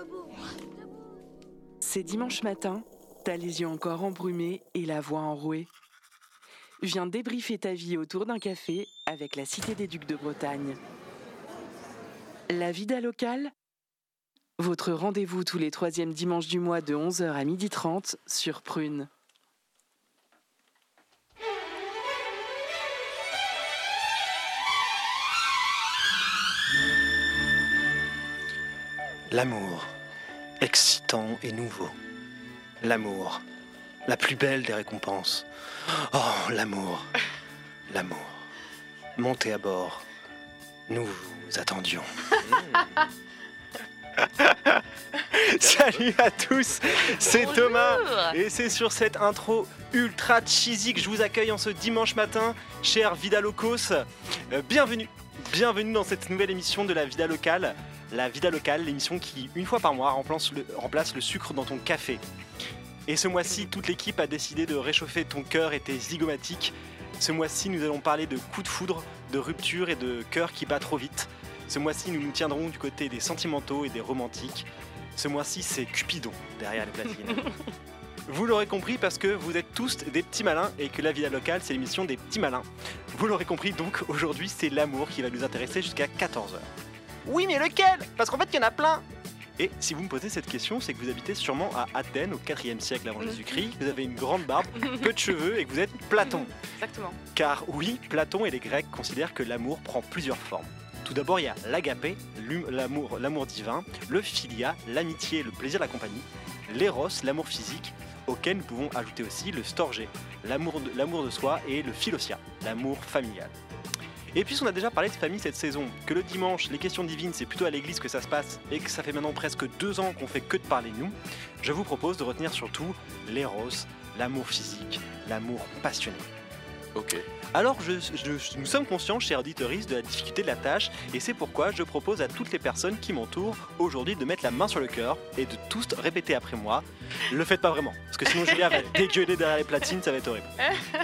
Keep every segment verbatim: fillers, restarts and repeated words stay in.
C'est dimanche matin, t'as les yeux encore embrumés et la voix enrouée. Viens débriefer ta vie autour d'un café avec la Cité des Ducs de Bretagne. La Vida Locale, votre rendez-vous tous les troisièmes dimanches du mois de onze heures à midi trente sur Prune. L'amour, excitant et nouveau. L'amour, la plus belle des récompenses. Oh, l'amour, l'amour. Montez à bord, nous vous attendions. Salut à tous, c'est Bonjour. Thomas et c'est sur cette intro ultra cheesy que je vous accueille en ce dimanche matin, chers Vida Locos. Euh, bienvenue, bienvenue dans cette nouvelle émission de la Vida Locale. La Vida Locale, l'émission qui, une fois par mois, remplace le, remplace le sucre dans ton café. Et ce mois-ci, toute l'équipe a décidé de réchauffer ton cœur et tes zygomatiques. Ce mois-ci, nous allons parler de coups de foudre, de rupture et de cœur qui bat trop vite. Ce mois-ci, nous nous tiendrons du côté des sentimentaux et des romantiques. Ce mois-ci, c'est Cupidon, derrière les platines. Vous l'aurez compris parce que vous êtes tous des petits malins et que la Vida Locale, c'est l'émission des petits malins. Vous l'aurez compris, donc aujourd'hui, c'est l'amour qui va nous intéresser jusqu'à quatorze heures. Oui, mais lequel ? Parce qu'en fait, il y en a plein. Et si vous me posez cette question, c'est que vous habitez sûrement à Athènes au quatrième siècle avant Jésus-Christ, que vous avez une grande barbe, peu de cheveux et que vous êtes Platon. Exactement. Car oui, Platon et les Grecs considèrent que l'amour prend plusieurs formes. Tout d'abord, il y a l'agapé, l'amour, l'amour divin, le philia, l'amitié et le plaisir de la compagnie, l'éros, l'amour physique, auquel nous pouvons ajouter aussi le storgé, l'amour de, l'amour de soi, et le philosia, l'amour familial. Et puisqu'on a déjà parlé de famille cette saison, que le dimanche, les questions divines, c'est plutôt à l'église que ça se passe, et que ça fait maintenant presque deux ans qu'on fait que de parler nous, je vous propose de retenir surtout l'éros, l'amour physique, l'amour passionné. Ok. Alors, je, je, nous sommes conscients, chers auditeurs, de la difficulté de la tâche, et c'est pourquoi je propose à toutes les personnes qui m'entourent aujourd'hui de mettre la main sur le cœur et de tous répéter après moi. Le faites pas vraiment, parce que sinon Julia va dégueuler derrière les platines, ça va être horrible.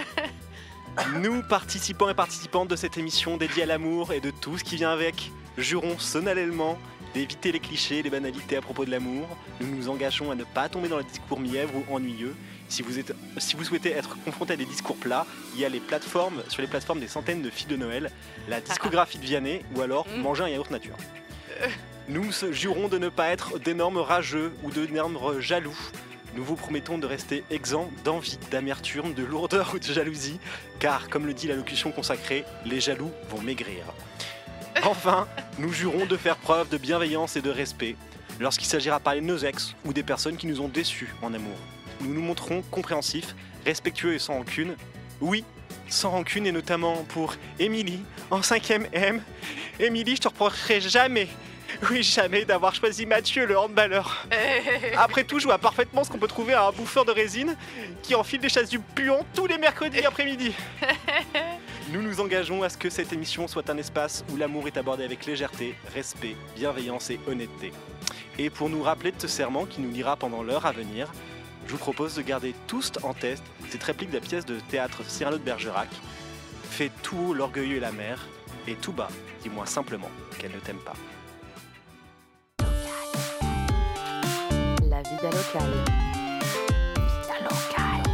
Nous, participants et participantes de cette émission dédiée à l'amour et de tout ce qui vient avec, jurons solennellement d'éviter les clichés, les banalités à propos de l'amour. Nous nous engageons à ne pas tomber dans les discours mièvres ou ennuyeux. Si vous, êtes, si vous souhaitez être confronté à des discours plats, il y a les plateformes, sur les plateformes des centaines de filles de Noël, la discographie de Vianney ou alors manger un yaourt nature. Nous jurons de ne pas être d'énormes rageux ou d'énormes jaloux. Nous vous promettons de rester exempts d'envie, d'amertume, de lourdeur ou de jalousie, car, comme le dit la locution consacrée, les jaloux vont maigrir. Enfin, nous jurons de faire preuve de bienveillance et de respect lorsqu'il s'agira de parler de nos ex ou des personnes qui nous ont déçus en amour. Nous nous montrons compréhensifs, respectueux et sans rancune. Oui, sans rancune et notamment pour Émilie, en cinquième M. Émilie, je te reprocherai jamais, oui jamais, d'avoir choisi Mathieu, le handballeur. Après tout, je vois parfaitement ce qu'on peut trouver à un bouffeur de résine qui enfile des chasubles puants tous les mercredis après-midi. Nous nous engageons à ce que cette émission soit un espace où l'amour est abordé avec légèreté, respect, bienveillance et honnêteté. Et pour nous rappeler de ce serment qui nous lira pendant l'heure à venir, je vous propose de garder tous en tête cette réplique de la pièce de théâtre Cyrano de Bergerac. Fais tout haut l'orgueilleux et la mère, et tout bas, dis-moi simplement qu'elle ne t'aime pas. La Vida Locale. Vida Locale.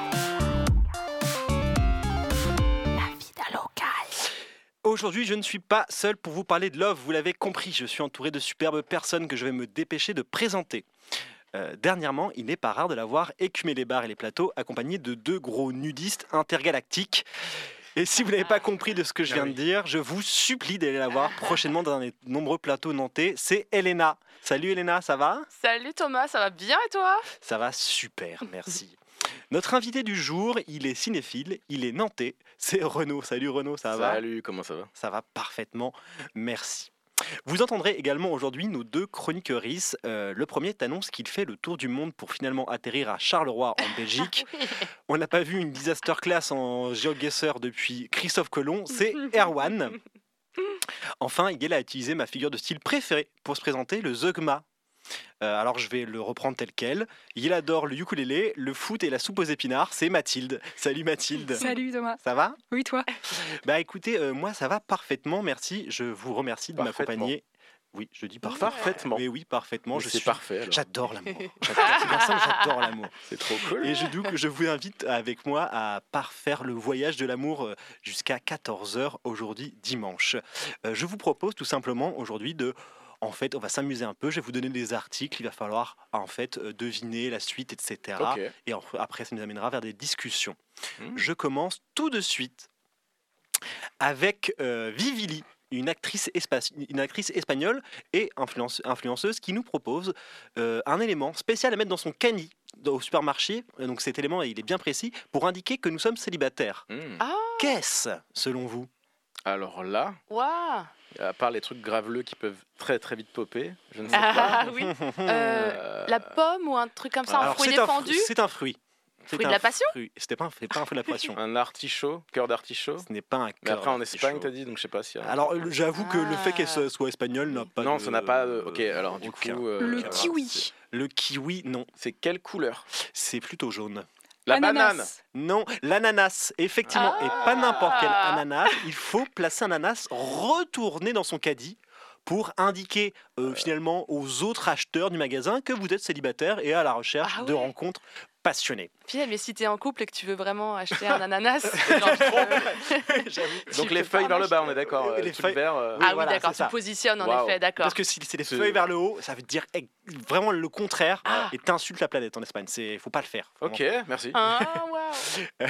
La Vida Locale. Aujourd'hui, je ne suis pas seul pour vous parler de love, vous l'avez compris, je suis entouré de superbes personnes que je vais me dépêcher de présenter. Euh, dernièrement, il n'est pas rare de la voir écumer les bars et les plateaux accompagné de deux gros nudistes intergalactiques. Et si vous n'avez pas compris de ce que je viens de dire, je vous supplie d'aller la voir prochainement dans les nombreux plateaux nantais. C'est Elena. Salut Elena, ça va ? Salut Thomas, ça va bien et toi ? Ça va super, merci. Notre invité du jour, il est cinéphile, il est nantais, c'est Renaud. Salut Renaud, ça va ? Salut, comment ça va ? Ça va parfaitement, merci. Vous entendrez également aujourd'hui nos deux chroniqueuristes. Euh, le premier t'annonce qu'il fait le tour du monde pour finalement atterrir à Charleroi en Belgique. On n'a pas vu une disaster class en GeoGuessr depuis Christophe Colomb, c'est Erwan. Enfin, Igel a utilisé ma figure de style préférée pour se présenter, le zeugma. Euh, alors je vais le reprendre tel quel. Il adore le ukulélé, le foot et la soupe aux épinards. C'est Mathilde. Salut Mathilde. Salut Thomas. Ça va ? Oui, toi ? Bah écoutez, euh, moi ça va parfaitement, merci. Je vous remercie de m'accompagner. Oui, je dis Parfait. parfaitement. Parfaitement. Mais oui, parfaitement. Mais Je c'est suis... parfait. alors. J'adore l'amour. J'adore, c'est bien simple, j'adore l'amour. C'est trop cool. Et je, donc, je vous invite avec moi à parfaire le voyage de l'amour euh, jusqu'à quatorze heures aujourd'hui, dimanche. Euh, je vous propose tout simplement aujourd'hui de... En fait, on va s'amuser un peu. Je vais vous donner des articles. Il va falloir en fait euh, deviner la suite, et cetera. Ok. Et en- après, ça nous amènera vers des discussions. Hmm. Je commence tout de suite avec euh, Vivili, une actrice, espa- une actrice espagnole et influence- influenceuse qui nous propose euh, un élément spécial à mettre dans son cani au supermarché. Euh, Donc cet élément, il est bien précis pour indiquer que nous sommes célibataires. Hmm. Ah, Qu'est-ce, selon vous? Alors là, waouh. à part les trucs graveleux qui peuvent très très vite popper, je ne sais Ah pas. oui. Euh, Euh, La pomme ou un truc comme ça, un Alors, fruit c'est un, défendu. fru- c'est un fruit. C'est Fruit de un la passion fruit. C'était pas un, c'est pas un fruit de la passion. Un artichaut, cœur d'artichaut. Ce n'est pas un Mais cœur après en d'artichaut. Espagne, t'as dit, donc je sais pas si. Alors euh, j'avoue que le fait qu'elle Ah. soit, soit espagnole n'a pas non, de... ça n'a pas. de- Ok, alors du aucun. coup. euh, Le alors, kiwi. c'est- Le kiwi, non. C'est quelle couleur? C'est plutôt jaune. La Ananas. banane. Non, l'ananas, effectivement, et pas n'importe quel Ah. ananas. Il faut placer un ananas retourné dans son caddie pour indiquer euh, finalement aux autres acheteurs du magasin que vous êtes célibataire et à la recherche Ah de ouais. rencontres passionnées. Puis, mais si t'es en couple et que tu veux vraiment acheter un ananas, genre, euh, Donc tu les peux feuilles pas vers le bas, l'acheter. on est d'accord. Euh, euh, les truc feuilles- vert, euh, Oui, Ah oui, voilà, d'accord, c'est tu ça. positionnes en Waouh. effet, d'accord. Parce que si c'est les C'est- feuilles vers le haut, ça veut dire eh, vraiment le contraire Ah. et t'insultes la planète en Espagne. C'est, faut pas le faire. Ok, merci. Ah, waouh.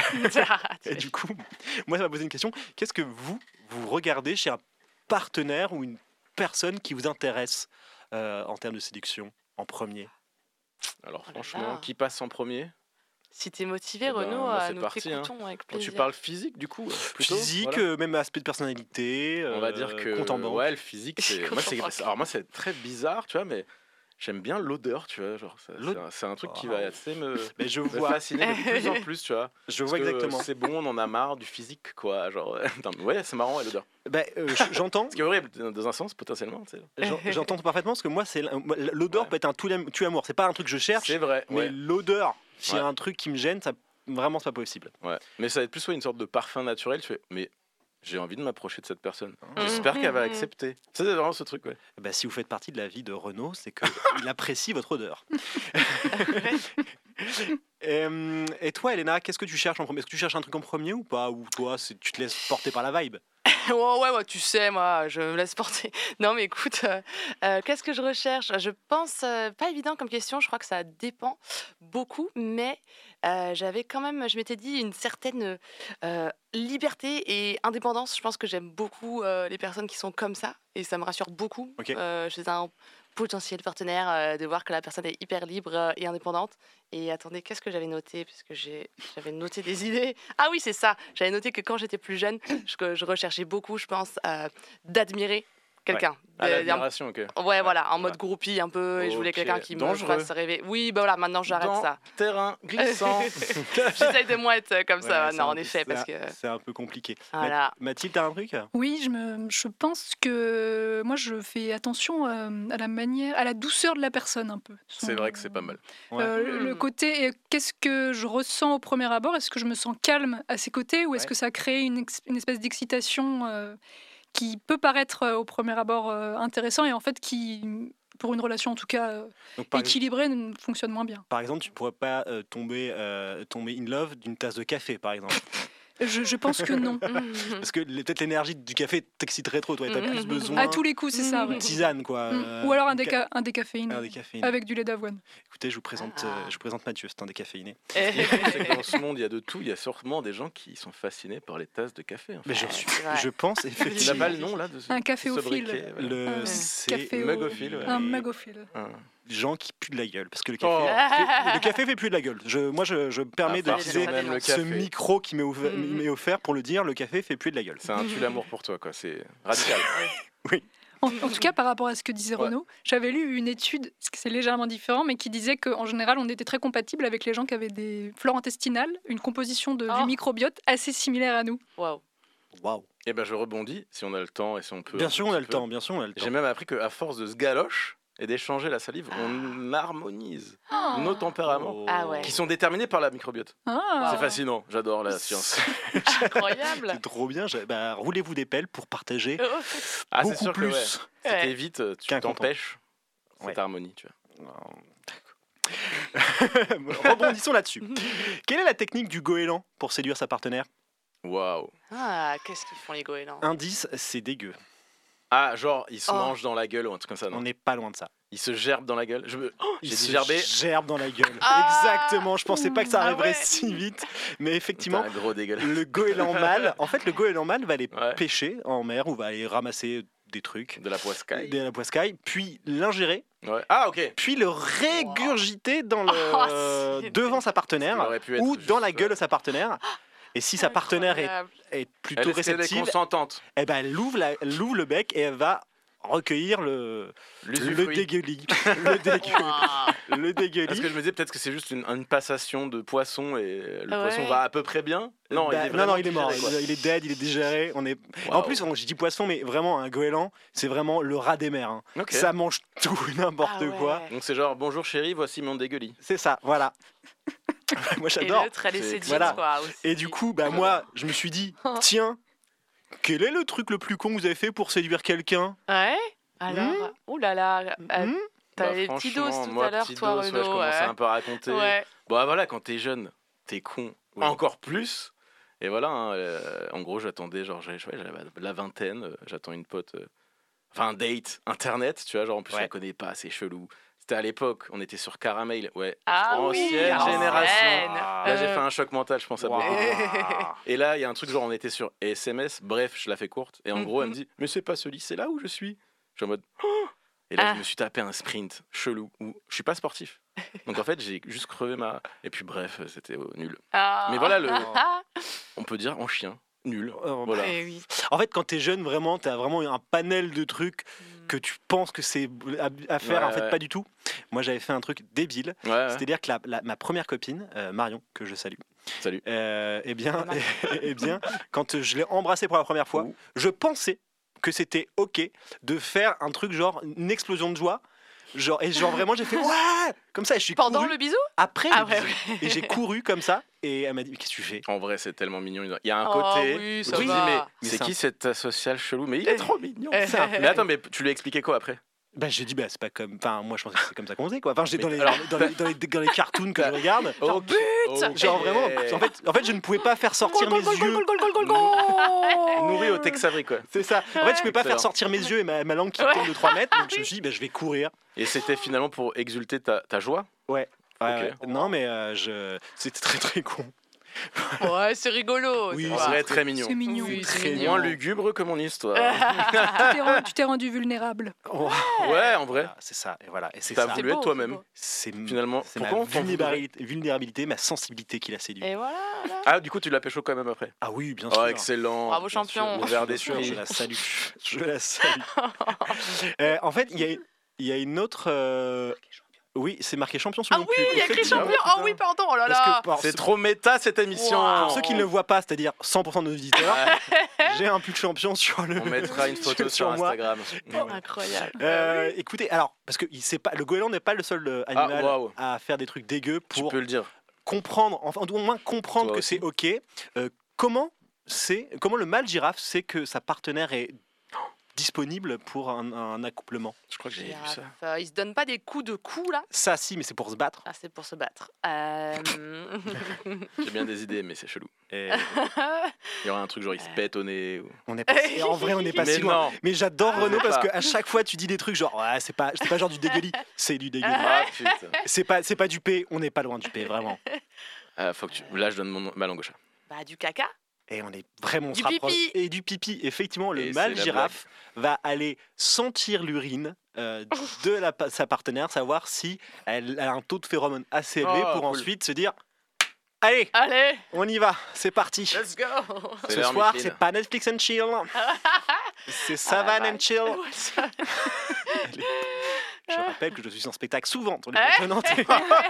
Et du coup, moi, ça m'a posé une question. Qu'est-ce que vous, vous regardez chez un partenaire ou une personne qui vous intéresse euh, en termes de séduction en premier? Alors Oh là franchement, là. qui passe en premier? Si t'es motivé, Eh ben, Renaud, moi, euh, c'est nous parti, hein. t'écoutons avec Quand plaisir. tu parles physique, du coup, euh, plutôt, Physique, voilà. euh, même aspect de personnalité. On va euh, dire que compte en banque. ouais, le physique, c'est Compte moi en c'est banque. alors moi c'est très bizarre, tu vois, mais j'aime bien l'odeur, tu vois, genre ça- c'est L'ode- un, c'est un truc qui Oh. va assez me, Mais je me vois, fasciner de plus en plus, tu vois. je Parce vois que exactement. C'est bon, on en a marre du physique, quoi. Genre, non, mais ouais, c'est marrant, ouais, l'odeur. Ben, euh, j- j'entends, Ce qui est horrible dans un sens potentiellement, tu sais. j'en- j'entends parfaitement parce que moi, c'est l'odeur Ouais. peut être un tout tue-amour. C'est pas un truc que je cherche, C'est vrai, mais ouais. l'odeur, s'il y a Ouais. un truc qui me gêne, ça vraiment c'est pas possible. ouais. Mais ça va être plus ouais, une sorte de parfum naturel. Tu fais, mais j'ai envie de m'approcher de cette personne. Ah. J'espère qu'elle va Mhm. accepter. Ça, c'est vraiment ce truc, ouais. Ben, si vous faites partie de la vie de Renaud, c'est qu'il apprécie votre odeur. Euh, et toi, Elena, qu'est-ce que tu cherches en premier? Est-ce que tu cherches un truc en premier ou pas? Ou toi, c'est- tu te laisses porter par la vibe? Ouais, ouais, ouais, tu sais, moi, je me laisse porter. Non, mais écoute, euh, euh, qu'est-ce que je recherche? Je pense, euh, pas évident comme question, je crois que ça dépend beaucoup, mais euh, j'avais quand même, je m'étais dit, une certaine euh, liberté et indépendance. Je pense que j'aime beaucoup euh, les personnes qui sont comme ça, et ça me rassure beaucoup Ok. euh, chez un potentiel partenaire euh, de voir que la personne est hyper libre euh, et indépendante. Et attendez, qu'est-ce que j'avais noté? Puisque j'ai, j'avais noté des idées. Ah oui, c'est ça. J'avais noté que quand j'étais plus jeune, je, que je recherchais beaucoup, je pense, euh, d'admirer quelqu'un. Ah, De- l'admiration, ok. ouais, voilà, en mode Ouais. groupie un peu. Et je voulais Ok. quelqu'un qui me Dangereux. fasse rêver. Oui, bah voilà, maintenant j'arrête Dans ça. Terrain glissant. J'essaye de moins être comme ça. Ouais, c'est non, un en peu- effet, c'est parce un- que. c'est un peu compliqué. Voilà. Ma- Mathilde, t'as un truc? Oui, je, me, je pense que moi je fais attention euh, à la manière, à la douceur de la personne un peu. Son- C'est vrai que c'est pas mal. Ouais. Euh, Le Hmm. côté, euh, qu'est-ce que je ressens au premier abord? Est-ce que je me sens calme à ses côtés ou est-ce Ouais. que ça crée une, ex- une espèce d'excitation euh, qui peut paraître euh, au premier abord euh, intéressant et en fait qui, pour une relation en tout cas euh, Donc, par, équilibrée, ne fonctionne moins bien? par exemple, tu pourrais pas euh, tomber, euh, tomber in love d'une tasse de café, par exemple. Je, je pense que non. Parce que les- peut-être l'énergie du café t'exciterait trop, toi, t'as Mhm. plus besoin À tous les coups, c'est ça. Mhm. ouais. de tisane, quoi. Mm. euh, Ou alors un, ca- déca, un décaféiné un décaféiné. avec du lait d'avoine. Écoutez, je vous présente, Ah. euh, je vous présente Mathieu, c'est un décaféiné. C'est que dans ce monde, il y a de tout. Il y a sûrement des gens qui sont fascinés par les tasses de café. En fait. Mais je, Ouais, suis, c'est vrai. je pense Tu n'as effectivement. pas le nom là de ce, Un ce caféophile. sobriquet, voilà. Le, Un c'est café au- Mugophile, ouais. Un les magophile. Un- gens qui puent de la gueule. Parce que le café, Oh. fait- le café fait plus de la gueule. Je, moi, je, je me permets Ah, de forcément, utiliser même le ce café. micro qui m'est offert, Mhm. m'est offert pour le dire, le café fait plus de la gueule. C'est un tue l'amour pour toi, quoi. C'est radical. En, en tout cas, par rapport à ce que disait Ouais. Renaud, j'avais lu une étude, parce que c'est légèrement différent, mais qui disait qu'en général, on était très compatible avec les gens qui avaient des flores intestinales, une composition de, Oh. du microbiote assez similaire à nous. Waouh. Waouh. Et ben je rebondis, si on a le temps et si on peut. Bien un sûr, petit on a le peu. temps. Bien sûr, on a le temps. J'ai même appris qu'à force de se galoche, et d'échanger la salive, on harmonise Oh. nos tempéraments Oh. Ah ouais. qui sont déterminés par la microbiote. Ah. C'est fascinant, j'adore la science. Incroyable. C'est trop bien. j'ai- Bah, roulez-vous des pelles pour partager Oh. Ah, c'est beaucoup sûr que plus. ouais, ça Ouais. t'évite, euh, tu Qu'un content. t'empêches cette Ouais. harmonie, tu vois. Rebondissons là-dessus. Quelle est la technique du goéland pour séduire sa partenaire? Waouh. Ah, qu'est-ce qu'ils font les goélands? Indice, c'est dégueu. Ah, genre, il se Oh. mange dans la gueule ou un truc comme ça, non? On n'est pas loin de ça. Il se gerbe dans la gueule. Je me... oh, Il j'ai dit se gerber. gerbe dans la gueule. Ah. Exactement. Je pensais pas que ça Ah arriverait ouais. si vite, mais T'as effectivement, un gros dégueulasse. le goéland mâle. En fait, le goéland mâle va aller Ouais. pêcher en mer ou va aller ramasser des trucs De la poiscaille. de la poiscaille, puis l'ingérer, Ouais. Ah, ok. puis le régurgiter dans le Oh, c'est devant sa Il partenaire aurait pu être ou juste, dans la gueule euh, de sa partenaire. Et si sa partenaire est, Incroyable. est plutôt Elle est, elle est réceptive, consentante. eh ben, elle, ouvre la- elle ouvre le bec et elle va recueillir le, le L'usufruit. dégueulis. le dégueulis. Waouh. Le dégueulis. Parce que je me disais peut-être que c'est juste une, une passation de poisson et le Ouais. poisson va à peu près bien. Non, Bah, il est non, vraiment non, il est mort. digéré, quoi. Il, il est dead, il est digéré. On est... En Waouh. plus, on- je dis poisson, mais vraiment, un goéland, c'est vraiment le rat des mers. hein. Ok. Ça mange tout, n'importe Ah ouais. quoi. Donc c'est genre bonjour chérie, voici mon dégueulis. C'est ça, voilà. Moi, Et j'adore. l'autre, elle est C'est- séduite, voilà. quoi. aussi. Et du coup, bah, moi, je me suis dit, tiens, quel est le truc le plus con que vous avez fait pour séduire quelqu'un? Ouais. Alors, ouh là là, euh, Hmm t'as Bah, les petits dos franchement, tout moi, à l'heure, petit toi, dos, ouais, je Renaud. commençais Ouais. un peu à raconter. Ouais. Bon, ah, voilà, quand t'es jeune, t'es con. Oui. Encore plus. Et voilà, hein, euh, en gros, j'attendais, genre, j'avais ouais, j'avais la vingtaine, euh, j'attends une pote, euh, enfin, un date, internet, tu vois, genre, en plus, Ouais. je la connais pas, c'est chelou. C'était à l'époque, on était sur Caramel, ouais. Ah Ancienne oui, génération. ancienne. Là, j'ai Euh, fait un choc mental, je pense à Waouh. beaucoup. Et là, il y a un truc, genre, on était sur S M S, bref, je la fais courte. Et en gros, elle me Mhm. dit, mais c'est pas ce lycée là où je suis. Je suis en mode, oh. Et là, Ah. je me suis tapé un sprint chelou où je suis pas sportif. Donc en fait, j'ai juste crevé ma. Et puis bref, c'était euh, nul. ah. Mais voilà, le- On peut dire en chien, nul. Euh, Voilà. Eh oui. En fait, quand t'es jeune, vraiment, t'as vraiment un panel de trucs Hmm. que tu penses que c'est à, à faire, Ouais, en fait, ouais. pas du tout. Moi, j'avais fait un truc débile. Ouais, ouais. C'est-à-dire que la- la- ma première copine, euh, Marion, que je salue, Salut. euh, eh bien, Pas mal. eh bien, quand je l'ai embrassée pour la première fois, Ouh. je pensais que c'était ok de faire un truc genre une explosion de joie. Genre, et genre vraiment, j'ai fait ouais comme ça. Et je suis Pendant couru le bisou? après Ah le ouais, bisou. ouais. Et j'ai couru comme ça. Et elle m'a dit, qu'est-ce que tu fais? En vrai, c'est tellement mignon. Il y a un Oh, côté oui, où ça tu te dis, va. mais, Mais c'est c'est qui un- cette sociale chelou? Mais il est trop mignon. Eh. C'est un- Mais attends, mais tu lui as expliqué quoi après? Bah, j'ai dit, bah, c'est pas comme. Enfin, moi, je pensais que c'est comme ça qu'on faisait, quoi. Enfin, j'ai Mais dans les, alors- dans, les, dans, les, dans les cartoons que je regarde. Genre, Ok, ok. Genre vraiment, en fait, en fait, je ne pouvais pas faire sortir mes yeux. Nourri au Tex Avery, quoi. C'est ça. En fait, je pouvais pas Excellent. faire sortir mes yeux et ma, ma langue qui Ouais. tombe de trois mètres. Donc, je me suis dit, bah, je vais courir. Et c'était finalement pour exulter ta, ta joie? Ouais, Ok. ouais. Non, mais euh, je... c'était très très con. Ouais, c'est rigolo. Oui, ça En va. vrai, très mignon. C'est mignon. Oui, Très c'est mignon. Moins mignon. lugubre que mon histoire. Tu t'es ren- tu t'es rendu vulnérable. Oh, Ouais, en vrai. voilà, c'est ça. Et voilà. Et c'est T'as ça. C'est voulu être beau, toi-même. c'est beau. C'est Finalement, c'est pourquoi ma on t'en voudrait vulnérabilité, vulnérabilité, ma sensibilité qui l'a séduit. Et voilà. là. Ah, du coup, tu l'as pécho quand même après. Ah oui, bien Oh, sûr. excellent. Bravo, Bien champion. sûr, Ouvert Bien sûr, d'esprit. je la salue. Je la salue. Euh, en fait, il y a, il y a une autre. euh, Oui, c'est marqué champion sur Ah mon oui, pub. il y a écrit Effectivement. champion. Oh oui, pardon. Oh là Parce que là. pour, C'est trop méta cette émission. Wow. pour ceux qui ne le voient pas, c'est-à-dire cent pour cent de nos auditeurs, j'ai un pull champion sur le. On mettra une photo sur moi. Instagram. Incroyable. Euh, écoutez, alors, parce que il sait pas, le goéland n'est pas le seul euh, animal waouh. à faire des trucs dégueux Tu pour peux le dire. comprendre, enfin, au moins comprendre Toi que aussi. c'est ok. Euh, comment c'est, comment le mâle girafe sait que sa partenaire est disponible pour un, un accouplement? Je crois que j'ai vu ça. Girafe, euh, il se donne pas des coups de coups là. Ça, si, mais c'est pour se battre. Ah, c'est pour se battre. Euh... J'ai bien des idées, mais c'est chelou. Et Il y aura un truc genre il se pète au nez. Ou... on est pas, et en vrai, on n'est pas Mais si loin. non. Mais j'adore Ah, Renaud parce pas. qu'à chaque fois, tu dis des trucs genre, ouais, c'est pas, c'est pas genre du dégueulis, c'est du dégueulis. Ah putain. C'est pas, c'est pas du P, on n'est pas loin du P, vraiment. Ah, faut que tu... Là, je donne mon... ma langue au chat. Bah, du caca. Et on est vraiment on Du se rapproche. pipi. Et du pipi. Effectivement, le Et mâle c'est la girafe va aller sentir l'urine euh, de la, pa- sa partenaire, savoir si elle a un taux de phéromone assez élevé Oh, pour cool. ensuite se dire allez, Allez, on y va, c'est parti. let's go. C'est Ce l'heure, soir, Micheline. c'est pas Netflix and chill, c'est Savane Ah, and chill. Je rappelle que je suis en spectacle souvent dans les Ouais. potes nantais.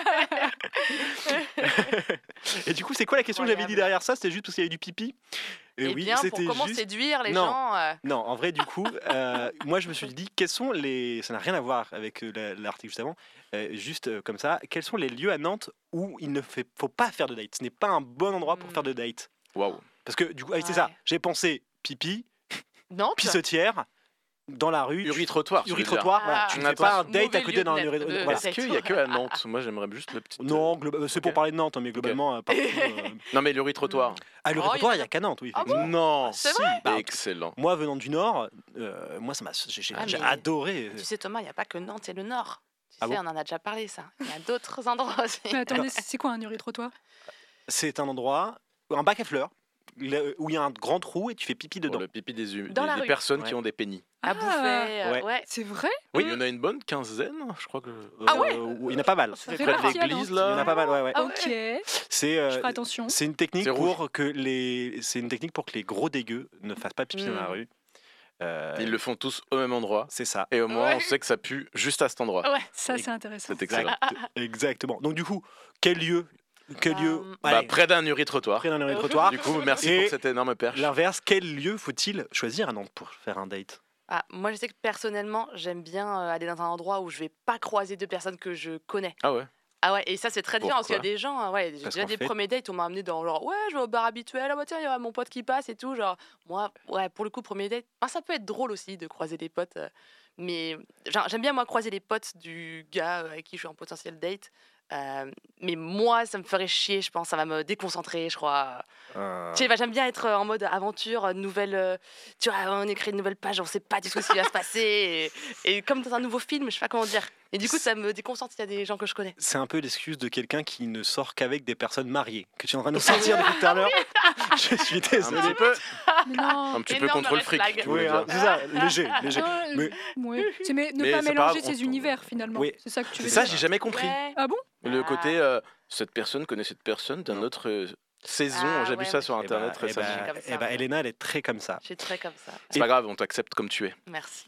Et du coup, c'est quoi la question que j'avais dit Incroyable. derrière ça? C'était juste parce qu'il y avait du pipi. Et Eh oui, bien, pour c'était comment juste. séduire les Non. gens. euh, Non, en vrai, du coup, euh, moi, je me suis dit, quels sont les. Ça n'a rien à voir avec euh, la- l'article juste avant. Euh, juste euh, comme ça, quels sont les lieux à Nantes où il ne fait, faut pas faire de date? Ce n'est pas un bon endroit pour Hmm. faire de date. Waouh. Parce que, du coup, ah, c'est ça. Ouais. J'ai pensé pipi, Nantes. pissetière, dans la rue. Uri-trottoir. tu veux dire. Uri-trottoir, voilà. Ah. Tu ne On fais pas un attend- date à Mauvais côté lieu d'un de- uri- de- voilà. Est-ce qu'il y a que à Nantes? Moi, j'aimerais juste le petit. Non, glo- c'est pour Ok. parler de Nantes, hein, mais globalement, euh, partout. euh, Non, mais l'Uri-trottoir. Ah, le Oh, répertoire, il il y n'y en a qu'à Nantes, oui. Ah effectivement. Non. C'est Si, bah, Excellent. moi, venant du Nord, euh, moi, ça m'a, j'ai, j'ai- Ah, j'ai mais- adoré. Tu sais, Thomas, il n'y a pas que Nantes et le Nord. Tu Ah sais, bon on en a déjà parlé, ça. Il y a d'autres endroits aussi. Mais attendez, c'est quoi un uri-trottoir? C'est un endroit, un bac à fleurs, le- où il y a un grand trou et tu fais pipi Pour dedans. le pipi des, hu- Dans des- la des rue. personnes qui Ouais. ont des pénis. À Ah, bouffer. euh, ouais. ouais. C'est vrai? Oui. Il y en a une bonne quinzaine, je crois que. Ah ouais Euh, Il y en a pas mal. Ça fait Très Près de parti à l'église, Nantes. Il y en là. a pas mal, ouais, ouais. Ah Ok, ouais. C'est, euh, je ferai attention. c'est une technique C'est rouge. pour que les, c'est une technique pour que les gros dégueux ne fassent pas pipi dans la Mm. rue. Euh, Ils le font tous au même endroit. c'est ça. Et au moins, Ouais. on sait que ça pue juste à cet endroit. Ouais. Ça, c'est intéressant. C'est excellent. Exact- Exactement. Donc du coup, quel lieu, quel lieu, Euh, Bah, allez, près d'un uri-trottoir. près d'un Euh, trottoir. Du coup, merci Et pour cette énorme perche. L'inverse, quel lieu faut-il choisir à Nantes pour faire un date? Ah, moi, je sais que personnellement, j'aime bien euh, aller dans un endroit où je vais pas croiser de personnes que je connais. Ah ouais. Ah ouais, et ça, c'est très différent parce qu'il y a Pourquoi des gens, hein, ouais, j'ai Parce déjà qu'en des fait- premiers dates, on m'a amené dans genre, ouais, je vais au bar habituel, ah bah tiens, il y a mon pote qui passe et tout. Genre, moi, ouais, pour le coup, premier date, ah, ça peut être drôle aussi de croiser des potes, euh, mais genre, j'aime bien, moi, croiser les potes du gars euh, avec qui je suis en potentiel date. euh, mais moi, ça me ferait chier, je pense, ça va me déconcentrer, je crois. Euh, Tu sais, bah, j'aime bien être en mode aventure, nouvelle. euh, tu vois, on écrit une nouvelle page, on sait pas du tout ce qui va se passer. Et, et comme dans un nouveau film, je sais pas comment dire. Et du coup, ça me déconcentre s'il y a des gens que je connais. C'est un peu l'excuse de quelqu'un qui ne sort qu'avec des personnes mariées que tu es en train de nous sortir depuis tout à l'heure. Je suis Un désolé. petit peu. Mais non. Un petit peu Énorme contre le red fric. flag. tu voulais Oui, dire. hein, c'est ça, léger, léger. Non, euh, Mais- ouais. C'est mais ne Mais pas c'est pas mélanger grave, on- ces univers finalement. Oui. C'est ça que tu veux Ça, dire. j'ai jamais compris. Ouais. Ah bon? Le Ah. côté, euh, cette personne connaît cette personne d'une Non. autre euh, saison. Ah, J'ai ouais, vu ça moi, sur Eh internet bah, eh récemment. bah, comme ça, eh bah, moi. Elena, elle est très comme ça. Je suis très comme ça. C'est pas grave, on t'accepte comme tu es. Merci.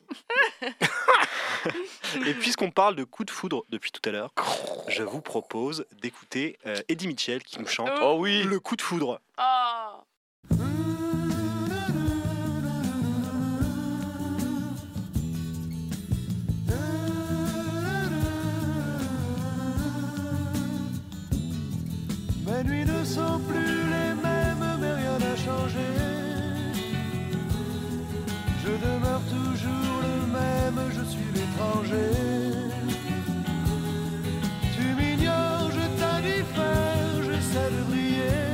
Et puisqu'on parle de coup de foudre depuis tout à l'heure, je vous propose d'écouter euh, Eddie Mitchell qui nous chante Oh oui. Le coup de foudre. Oh. Mes nuits ne sont plus les mêmes, mais rien n'a changé. Je demeure toujours le même, je suis l'étranger. Tu m'ignores, je t'indiffère, j'essaie de briller.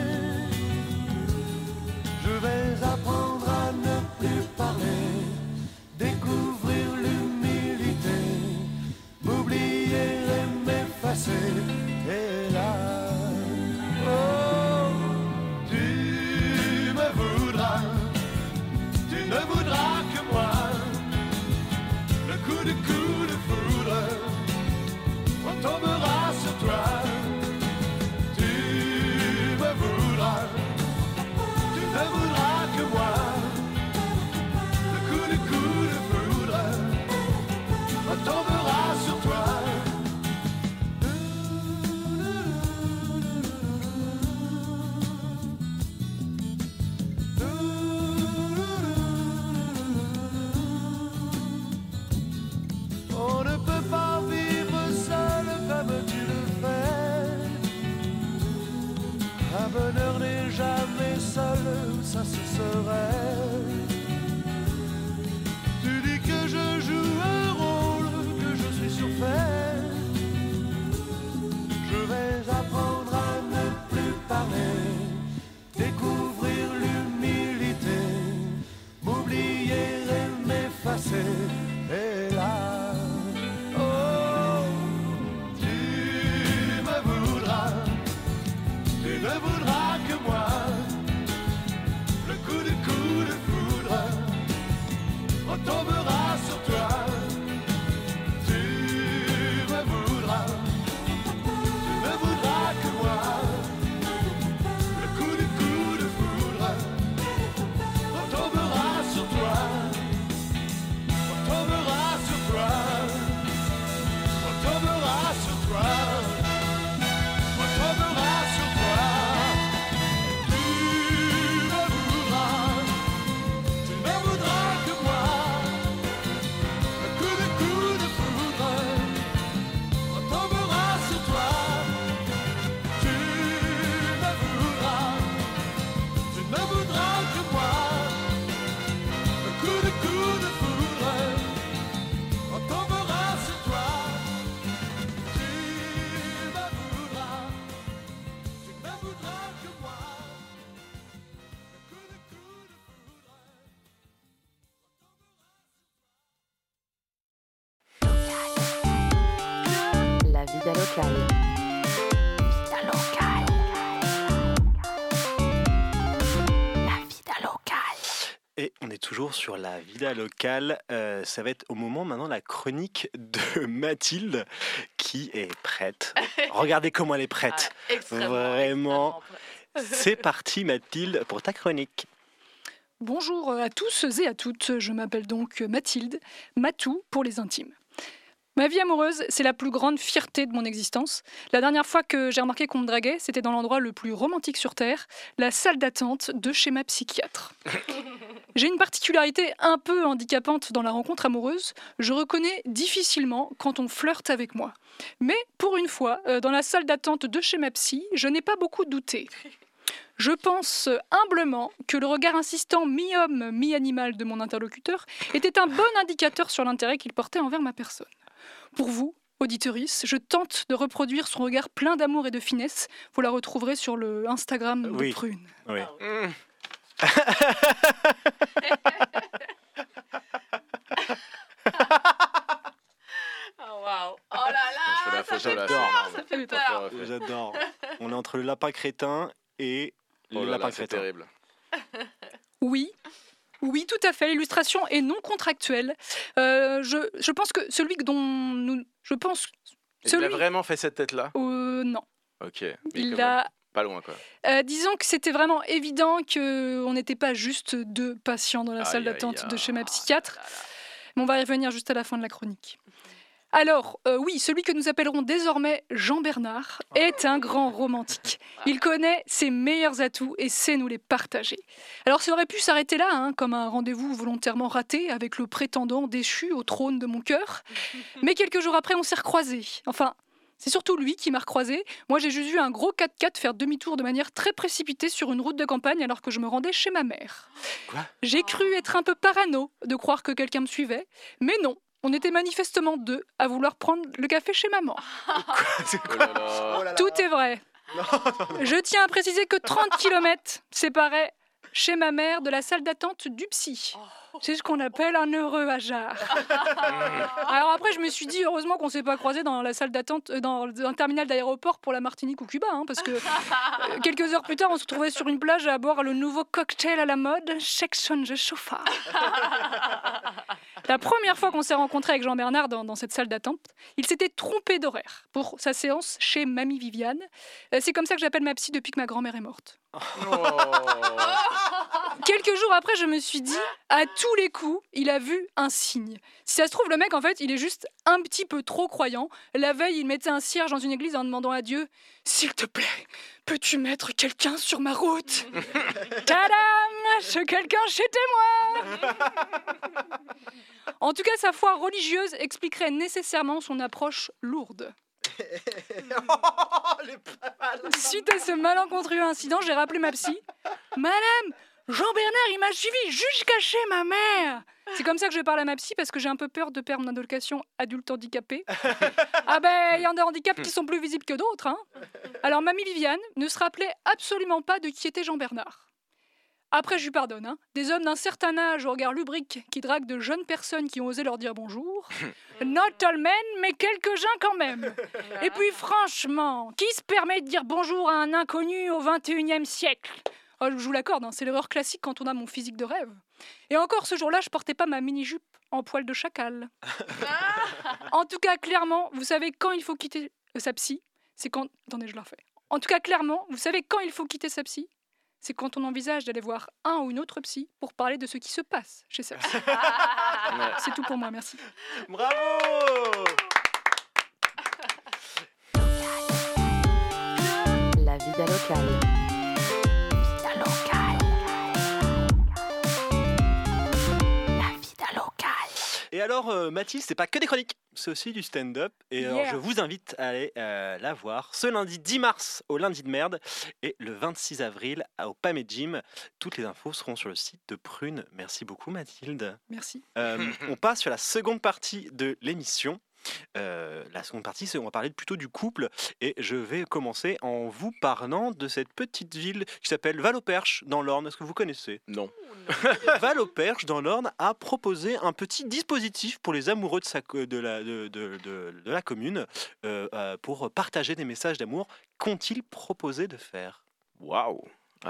Je vais apprendre à ne plus parler, découvrir l'humilité, m'oublier et m'effacer. Et là, oh, tu me voudras, tu ne voudras que moi. Le coup de coup de foudre retombera sur toi. Tu me voudras, tu ne voudras que moi. Le coup de coup de foudre retombera sur toi. On ne peut pas vivre seul comme tu le fais. Un bonheur n'est jamais seul, ça se saurait. Tu dis que je joue un rôle, que je suis surfait. Je vais apprendre à ne plus parler, découvrir l'humilité, m'oublier et m'effacer. Et là, oh, tu me voudras, tu ne voudras que moi. Le coup de coup de vida locale. Vida locale. La vida locale. Et on est toujours sur la vida locale. Euh, ça va être au moment maintenant la chronique de Mathilde qui est prête. Regardez comment elle est prête. Ah, extrêmement, Vraiment. extrêmement. C'est parti Mathilde pour ta chronique. Bonjour à tous et à toutes, je m'appelle donc Mathilde, Matou pour les intimes. Ma vie amoureuse, c'est la plus grande fierté de mon existence. La dernière fois que j'ai remarqué qu'on me draguait, c'était dans l'endroit le plus romantique sur Terre, la salle d'attente de chez ma psychiatre. J'ai une particularité un peu handicapante dans la rencontre amoureuse. Je reconnais difficilement quand on flirte avec moi. Mais pour une fois, euh, dans la salle d'attente de chez ma psy, je n'ai pas beaucoup douté. Je pense humblement que le regard insistant mi-homme, mi-animal de mon interlocuteur était un bon indicateur sur l'intérêt qu'il portait envers ma personne. Pour vous, auditorice, je tente de reproduire son regard plein d'amour et de finesse. Vous la retrouverez sur le Instagram de Oui. Prune. Oui. Mmh. Oh waouh. Oh là là. Je fais la ça photo fait là. peur, c'est ça fait Oui, peur. énorme. J'adore. On est entre le lapin crétin et le Oh là lapin là, c'est crétin. terrible. Oui, oui, tout à fait. L'illustration est non contractuelle. Euh, je, je pense que celui dont nous... Je pense... Il Celui... a vraiment fait cette tête-là. Euh, non. Ok. Mais Il quand même a... pas loin quoi. Euh, disons que c'était vraiment évident qu'on n'était pas juste deux patients dans la Aïe, salle aïe, d'attente de aïe. chez ma psychiatre. Ah là là. Mais on va y revenir juste à la fin de la chronique. Alors, euh, oui, celui que nous appellerons désormais Jean-Bernard est un grand romantique. Il connaît ses meilleurs atouts et sait nous les partager. Alors, ça aurait pu s'arrêter là, hein, comme un rendez-vous volontairement raté avec le prétendant déchu au trône de mon cœur. Mais quelques jours après, on s'est recroisés. Enfin, c'est surtout lui qui m'a recroisé. Moi, j'ai juste vu un gros quatre-quatre faire demi-tour de manière très précipitée sur une route de campagne alors que je me rendais chez ma mère. Quoi ? J'ai cru être un peu parano de croire que quelqu'un me suivait, mais non. On était manifestement deux à vouloir prendre le café chez maman. Oh là là. Tout est vrai. Je tiens à préciser que trente kilomètres séparaient chez ma mère de la salle d'attente du psy. C'est ce qu'on appelle un heureux hasard. Alors après, je me suis dit, heureusement qu'on ne s'est pas croisés dans la salle d'attente, euh, dans un terminal d'aéroport pour la Martinique ou Cuba, hein, parce que euh, quelques heures plus tard, on se retrouvait sur une plage à boire le nouveau cocktail à la mode, Section de Chauffa. La première fois qu'on s'est rencontrés avec Jean-Bernard dans, dans cette salle d'attente, il s'était trompé d'horaire pour sa séance chez Mamie Viviane. Euh, C'est comme ça que j'appelle ma psy depuis que ma grand-mère est morte. Oh. Quelques jours après, je me suis dit, à tous les coups, il a vu un signe. Si ça se trouve, le mec, en fait, il est juste un petit peu trop croyant. La veille, il mettait un cierge dans une église en demandant à Dieu, « S'il te plaît, peux-tu mettre quelqu'un sur ma route ?» Tadam ! Ce quelqu'un, c'était moi. En tout cas, sa foi religieuse expliquerait nécessairement son approche lourde. Suite à ce malencontreux incident, j'ai rappelé ma psy. « Madame, Jean-Bernard, il m'a suivi jusqu'à chez ma mère !» C'est comme ça que je parle à ma psy parce que j'ai un peu peur de perdre mon allocation adulte handicapé. Ah ben, il y en a des handicaps qui sont plus visibles que d'autres. Hein. Alors, mamie Viviane ne se rappelait absolument pas de qui était Jean-Bernard. Après, je lui pardonne. Hein. Des hommes d'un certain âge au regard lubrique qui draguent de jeunes personnes qui ont osé leur dire bonjour. Not all men, mais quelques-uns quand même. Et puis, franchement, qui se permet de dire bonjour à un inconnu au vingt et unième siècle ? Oh, je vous l'accorde, hein, c'est l'erreur classique quand on a mon physique de rêve. Et encore, ce jour-là, je portais pas ma mini-jupe en poil de chacal. En tout cas, clairement, vous savez quand il faut quitter euh, sa psy, c'est quand... Attendez, je le refais. En tout cas, clairement, vous savez quand il faut quitter sa psy, c'est quand on envisage d'aller voir un ou une autre psy pour parler de ce qui se passe chez sa psy. Ouais. C'est tout pour moi, merci. Bravo! La vida locale. Vida locale. La vida locale. Et alors, euh, Mathilde, c'est pas que des chroniques, c'est aussi du stand-up. Et alors, Yeah. je vous invite à aller euh, la voir ce lundi dix mars au lundi de merde et le vingt-six avril au Pamé Gym. Toutes les infos seront sur le site de Prune. Merci beaucoup, Mathilde. Merci. Euh, on passe sur la seconde partie de l'émission. Euh, la seconde partie, c'est on va parler plutôt du couple. Et je vais commencer en vous parlant de cette petite ville qui s'appelle Val-au-Perche dans l'Orne. Est-ce que vous connaissez? Non. Val-au-Perche dans l'Orne a proposé un petit dispositif pour les amoureux de, sa, co- de, la, de, de- de- de la commune euh, euh, pour partager des messages d'amour. Qu'ont-ils proposé de faire? Waouh.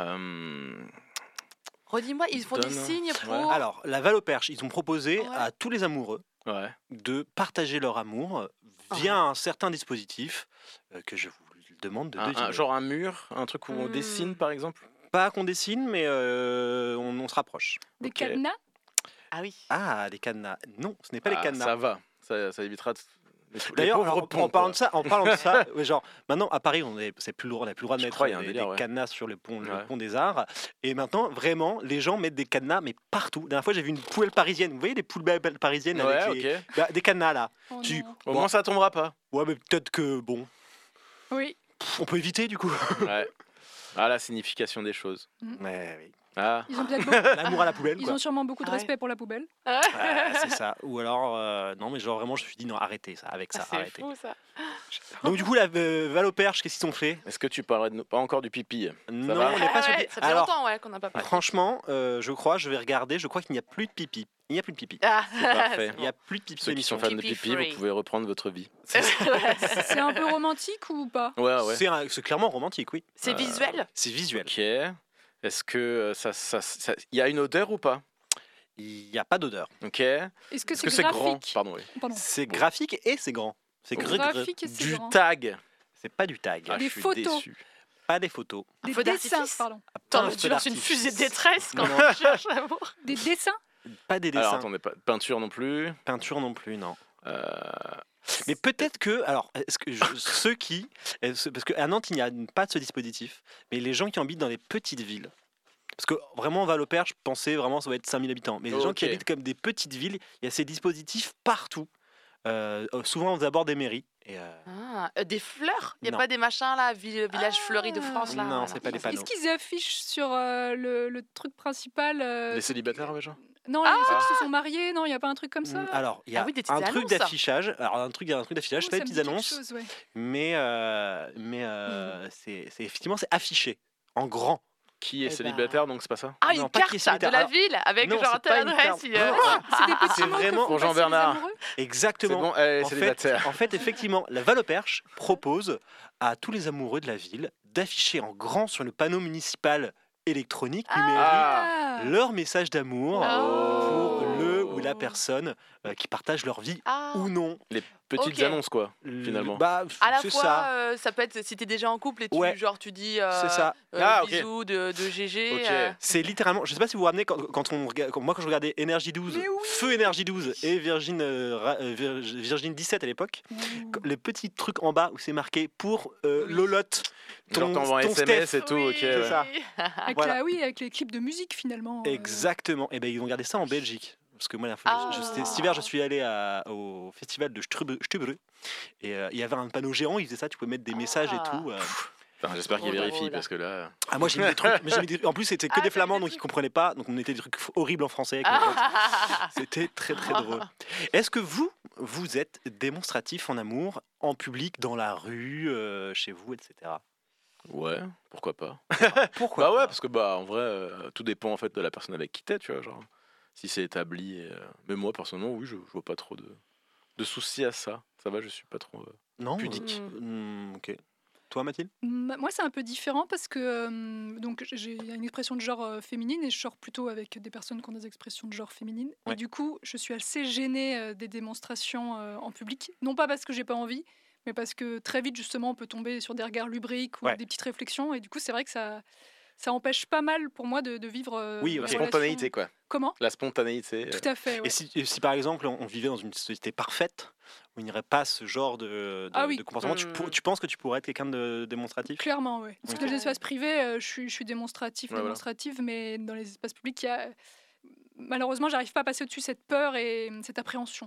Euh, Redis-moi, ils font des Donne- signes pour. Ouais. Alors, la Val-au-Perche, ils ont proposé Ouais. à tous les amoureux Ouais. de partager leur amour via un certain dispositif euh, que je vous demande de Un- deviner. un- genre un mur, un truc où on Hmm. dessine par exemple. Pas qu'on dessine, mais euh, on, on se rapproche. Des Ok. cadenas. Ah oui. Ah, les cadenas. Non, ce n'est pas les Ah, cadenas. Ça va, ça, ça évitera. de- les- les D'ailleurs, pauvres en, en ponts, parlant quoi. de ça, en parlant de ça, ouais, genre maintenant à Paris, on est, c'est plus le droit, on n'a plus le droit de Je mettre crois, il y a un des, délire, des ouais. cadenas sur le pont, le Ouais. pont des Arts. Et maintenant, vraiment, les gens mettent des cadenas, mais partout. La dernière fois, j'ai vu une poubelle parisienne. Vous voyez les poubelles parisiennes avec Ouais, les- ok. bah, des cadenas là. Oh Tu- non. Au Bon. moins ça tombera pas. Ouais, mais peut-être que bon, Oui. pff, on peut éviter du coup. Ouais. Ah, la signification des choses. Ouais, oui. Ah. Ils ont peut-être beaucoup- L'amour à la poubelle. Ils Quoi. ont sûrement beaucoup de Ah ouais. respect pour la poubelle. Ouais, c'est ça. Ou alors, euh, non, mais genre vraiment, je me suis dit non, arrêtez ça, avec ça, Ah, c'est arrêtez. fou ça. Donc du coup, la euh, Val-au-Perche, qu'est-ce qu'ils ont fait? Est-ce que tu parlerais de... pas encore du pipi? Non, va on n'est Ah pas sur. ouais, ça fait Alors, longtemps ouais, qu'on n'a pas parlé. franchement, euh, je crois, je vais regarder. Je crois qu'il n'y a plus de pipi. Il n'y a plus de pipi. Ah, parfait. Il n'y a plus de pipi. Ceux qui sont fans de Pipi pipi, free. vous pouvez reprendre votre vie. C'est un peu romantique ou pas? Ouais, ouais. C'est un- c'est clairement romantique, oui. C'est Euh, visuel. C'est visuel. Ok. Est-ce que euh, ça, ça, ça- y a une odeur ou pas? Il n'y a pas d'odeur. Ok. Est-ce que Est-ce que c'est c'est grand? graphique? Pardon, oui. Pardon. C'est graphique et c'est grand. C'est gre- gre- Graphique et c'est Du grand. tag. C'est pas du tag. Ah, Des je suis photos. déçu. Pas des photos. Un Des feu dessins, d'artifice. pardon. Pas Attends, un mais feu tu lances une d'artifice. fusée de détresse quand Non. tu cherches l'amour. Des dessins. Pas des dessins. Alors attendez, pas peinture non plus. Peinture non plus, non. Euh, Mais peut-être que, alors, est-ce que je- ceux qui, est-ce- parce qu'à Nantes il n'y a pas de ce dispositif, mais les gens qui habitent dans les petites villes, parce que vraiment Val-au-Perche, pensez vraiment ça va être cinq mille habitants, mais les gens qui Ok. habitent comme des petites villes, il y a ces dispositifs partout, euh, souvent aux abords des mairies. Et, euh, Ah, euh, des fleurs. Il y a Non. pas des machins là, ville- village fleuri de Ah. France là. Non, c'est pas des ça. panneaux. Est-ce qu'ils affichent sur euh, le, le truc principal euh, les célibataires, ouais, genre. Non, Ah. les- ceux qui se sont mariés, non, il n'y a pas un truc comme ça. Mm, Alors, il y a Ah oui, des petites un truc annonces. d'affichage, alors un truc, un truc d'affichage, Oh, pas ça des me petites dit quelque annonces, chose, ouais. mais, euh, mais euh, c'est, c'est- effectivement c'est affiché en grand. Qui est Eh ben. célibataire, donc c'est pas ça? Ah, Non, une pas qui est carte ça, de solitaire. la Alors- ville avec Non, genre c'est telle pas une adresse. carte. il y a- Non, C'est des petits c'est mots que vraiment- font Pour passer les Jean-Bernard. amoureux. C'est Exactement. bon, elle est En fait, célibataire. en fait, effectivement, la Val-au-Perche propose à tous les amoureux de la ville d'afficher en grand sur le panneau municipal électronique numérique Ah. leur message d'amour Oh. pour le ou la personne euh, qui partage leur vie Ah. ou non. Les petites Ok. annonces, quoi. Le- Finalement. Bah, À la c'est fois, ça. euh, ça peut être si t'es déjà en couple et tu, Ouais. genre, tu dis euh, C'est ça. euh, Ah, ok. bisous de, de G G. Ok. euh, C'est littéralement, je sais pas si vous vous ramenez quand, quand on regarde, quand- moi quand je regardais Énergie douze, Mais oui. Feu Énergie douze et Virgin, euh, Ra- euh, Vir- Virgin dix-sept à l'époque, Ouh. les petits trucs en bas où c'est marqué pour euh, Oui. Lolotte, Genre ton, t'envoies un ton S M S Steph. et tout, oui. ok. ouais. ça. Avec Voilà. la- oui, avec les clips de musique finalement. euh. Exactement. Et ben ils ont gardé ça en Belgique. Parce que moi, la fois, Ah. je- je- c'était- cet hiver, je suis allé à- au festival de Strube- Stubru et euh, il y avait un panneau géant. Ils faisaient ça. Tu pouvais mettre des messages Ah. et tout. euh. Enfin, j'espère qu'il Drôle, vérifie drôle. parce que là. Ah, moi, j'ai mis des trucs. mais j'ai mis des- En plus, c'était que Ah, des t'as mis flamands, des donc ils trucs. comprenaient pas. Donc on était des trucs horribles en français. Avec mes potes. Ah. C'était très très drôle. Est-ce que vous, vous êtes démonstratif en amour, en public, dans la rue, euh, chez vous, et cetera. Ouais, pourquoi pas. Pourquoi Bah ouais, pas parce que bah en vrai, euh, tout dépend en fait de la personne avec qui t'es, tu vois, genre. Si c'est établi. et, euh, Mais moi personnellement, oui, je, je vois pas trop de, de soucis à ça. Ça va, je suis pas trop. euh, Non. pudique. euh, hmm, ok. Toi, Mathilde? M- Moi, c'est un peu différent parce que euh, donc j'ai il y a une expression de genre euh, féminine et je sors plutôt avec des personnes qui ont des expressions de genre féminine. Ouais. Et du coup, je suis assez gênée euh, des démonstrations euh, en public. Non pas parce que j'ai pas envie, mais parce que très vite, justement, on peut tomber sur des regards lubriques ou Ouais. des petites réflexions. Et du coup, c'est vrai que ça, ça empêche pas mal pour moi de, de vivre. euh, Oui, une ok. La relation- spontanéité, quoi. Comment La spontanéité. euh, Tout à fait. ouais. Et si, et si, par exemple on on vivait dans une société parfaite où il n'y aurait pas ce genre de, de, Ah oui. de comportement, tu, pour- Hmm. tu penses que tu pourrais être quelqu'un de démonstratif? Clairement, oui. Parce que Ok. les espaces privés, euh, je suis, je suis démonstratif, Ouais, voilà. démonstrative, mais dans les espaces publics, il y a... malheureusement, j'arrive pas à passer au-dessus cette peur et cette appréhension.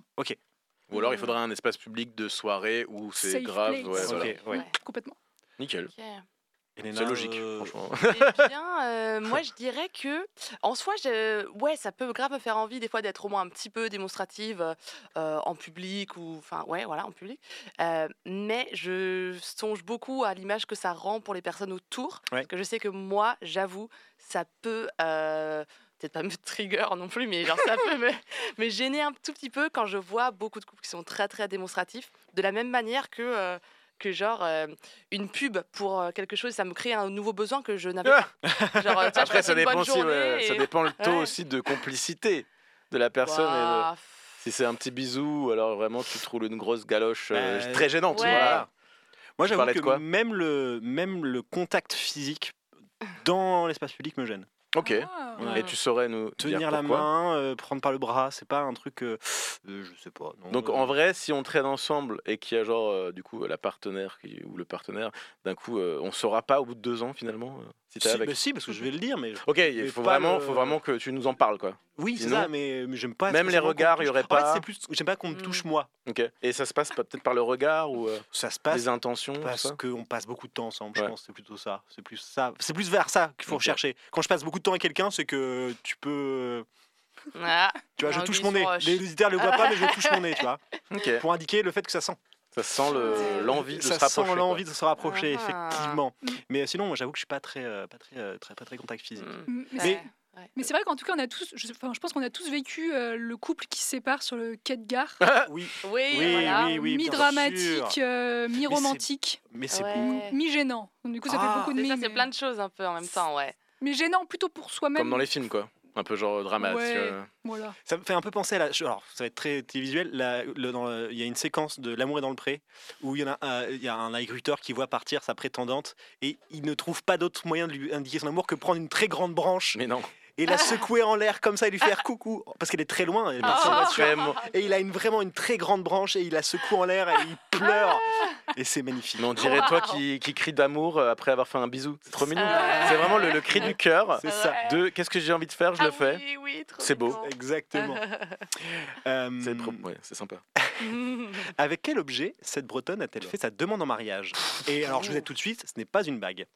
Ou alors il faudrait un espace public de soirée où c'est Safe grave. place. Ouais, Ok, voilà. ouais. Ouais. Complètement. Nickel. Ok. Elena, C'est logique, euh, franchement. Eh bien, euh, moi, je dirais que, en soi, je... ouais, ça peut grave me faire envie des fois d'être au moins un petit peu démonstrative euh, en public ou, enfin, ouais, voilà, en public. Euh, mais je songe beaucoup à l'image que ça rend pour les personnes autour, Ouais. parce que je sais que moi, j'avoue, ça peut. euh, Peut-être pas me trigger non plus, mais genre ça peut me, me gêner un tout petit peu quand je vois beaucoup de couples qui sont très très démonstratifs, de la même manière que euh, que genre euh, une pub pour euh, quelque chose, ça me crée un nouveau besoin que je n'avais pas. Genre, euh, tiens, je Après, passe ça une bonne dépend aussi, journée ouais, ça et- dépend le taux Ouais. aussi de complicité de la personne. et de- Ouah, Si c'est un petit bisou, ou alors vraiment tu te roules une grosse galoche euh, Bah, très gênante. ouais. Voilà. Moi, Tu j'avoue parlais de que quoi même le, même le contact physique dans l'espace public me gêne. Ok. Ah, Ouais. Et tu saurais nous Tenir dire la pourquoi main, euh, prendre par le bras, c'est pas un truc. euh, euh, je sais pas. non, Donc euh, en vrai, si on traîne ensemble et qu'il y a genre euh, du coup la partenaire qui- ou le partenaire, d'un coup, euh, on saura pas au bout de deux ans finalement euh, si t'es Si, avec. bah si, parce que je vais le dire, mais. Ok, il mais faut pas vraiment, le- faut vraiment que tu nous en parles quoi. Oui, c'est Sinon, ça, mais, mais j'aime pas. même les spécialement qu'on me regards, il y touche. aurait En fait, pas- c'est plus. J'aime pas qu'on me Mm. touche moi. Ok. Et ça se passe pas- peut-être par le regard ou euh, Ça se passe les intentions, tout parce ça. qu'on passe beaucoup de temps ensemble. Ouais. Je pense que c'est plutôt ça. C'est plus ça. C'est plus vers ça qu'il faut Ok. rechercher. Quand je passe beaucoup de temps avec quelqu'un, c'est que tu peux. ah, Tu vois, je un touche glisse mon nez. sur roche. Les auditeurs le voient pas, mais je touche mon nez, tu vois, Ok. pour indiquer le fait que ça sent. Ça sent le- l'envie de ça se rapprocher. sent l'envie de se rapprocher, Ah. effectivement. Mm. Mais sinon, moi, j'avoue que je suis pas très, euh, pas très, euh, très, pas très contact physique. Mm. Mm, mais Mais- c'est- Mais c'est vrai qu'en tout cas, on a tous, je, enfin, je pense qu'on a tous vécu euh, le couple qui se sépare sur le quai de gare. Oui, Oui, Oui, voilà. oui, bien Mi-dramatique, sûr. euh, mi-romantique, mais c'est Ouais. beau. mi-gênant. Donc, du coup, ça Ah. fait beaucoup de C'est mi. ça, c'est mais- plein de choses un peu en même temps, ouais. Mais gênant plutôt pour soi-même. Comme dans les films quoi. Un peu genre dramatique. Ouais. euh. Voilà. Ça me fait un peu penser à la. Alors, ça va être très télévisuel. La- le- dans le- Il y a une séquence de L'amour est dans le pré où il y, en a, un- il y a un agriculteur qui voit partir sa prétendante et il ne trouve pas d'autre moyen de lui indiquer son amour que prendre une très grande branche Mais non. et la secouer en l'air comme ça et lui faire coucou parce qu'elle est très loin. Elle est partie en Ah. voiture. Vraiment. Et il a une, vraiment une très grande branche et il la secoue en l'air et il pleure. Et c'est magnifique. Mais on dirait toi Wow. qui, qui crie d'amour euh, après avoir fait un bisou. C'est trop mignon. Ah. C'est vraiment le, le cri du cœur C'est ça. Ouais. de qu'est-ce que j'ai envie de faire, je le Ah fais. Oui, oui, trop C'est beau. mignon. Exactement. Euh, C'est pro- ouais, c'est sympa. avec quel objet cette Bretonne a-t-elle fait sa demande en mariage? Et alors, je vous aide tout de suite, ce n'est pas une bague.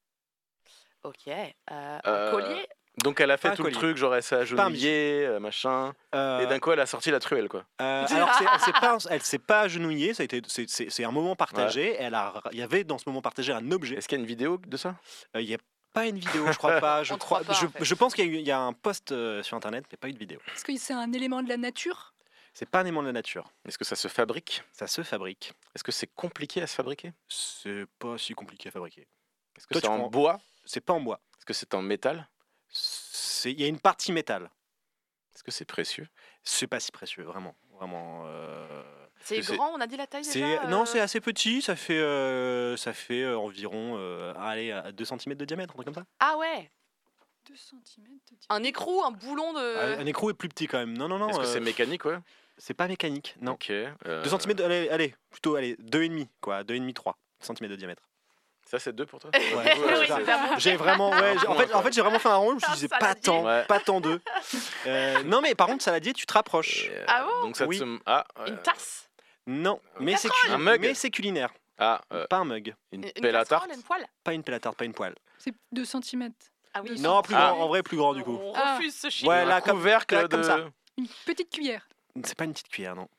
Ok. euh, un Euh, collier. Donc elle a fait Pas un tout le collier. truc, genre elle s'est Pas un agenouillée, euh, machin. Euh, Et d'un coup elle a sorti la truelle quoi. Euh, alors, c'est- elle s'est pas, elle s'est pas agenouillée, ça a été, c'est, c'est- c'est un moment partagé. Elle a, il y avait dans ce moment partagé un objet. Est-ce qu'il y a une vidéo de ça? Euh, Il n'y a pas une vidéo, je crois pas. Je, On te crois, croit pas, je, en fait. je pense qu'il y a, eu- il y a un post euh, sur internet, mais pas une vidéo. Est-ce que c'est un élément de la nature? C'est pas un aimant de la nature. Est-ce que ça se fabrique? Ça se fabrique. Est-ce que c'est compliqué à se fabriquer? C'est pas si compliqué à fabriquer. Est-ce que Toi, c'est tu en prends- bois? C'est pas en bois. Est-ce que c'est en métal? C'est, il y a une partie métal. Est-ce que c'est précieux? C'est pas si précieux, vraiment, vraiment. euh, C'est c'est- grand, on a dit la taille C'est, déjà non, euh, c'est assez petit. Ça fait, euh, ça fait euh, environ, euh, allez, à deux centimètres de diamètre, un truc comme ça. Ah ouais. deux centimètres de diamètre. Un écrou, un boulon de. Ah, Un écrou est plus petit quand même. Non, non, non. Est-ce que euh, c'est mécanique ouais? c'est pas mécanique, non. Ok. euh, deux centimètres, allez, allez, plutôt, allez, deux et demi, quoi, deux et demi, trois centimètres de diamètre. Ça c'est deux pour toi? Ouais, Oui, c'est ça. c'est vraiment- J'ai vraiment, ouais, j'ai- en fait, en fait, j'ai vraiment fait un rôle. Je me suis Un dit, c'est pas saladier. tant, Ouais. pas tant deux. Euh, non, mais par contre, saladier, tu te rapproches. Et, euh, Ah bon Donc ça Oui. te... Ah, euh, Une tasse. Non, mais c'est, Un mug. mais c'est culinaire, ah euh, pas un mug, une Une pelle à tarte? casserole, une poêle. pas une pelle à tarte, pas une poêle. C'est deux centimètres. Ah oui. Non, plus Ah. grand, en vrai, plus grand du coup. On Ah. refuse ce chiffre. Ouais, Un là, comme- couvercle là, de... comme ça. Une petite cuillère. C'est pas une petite cuillère, non.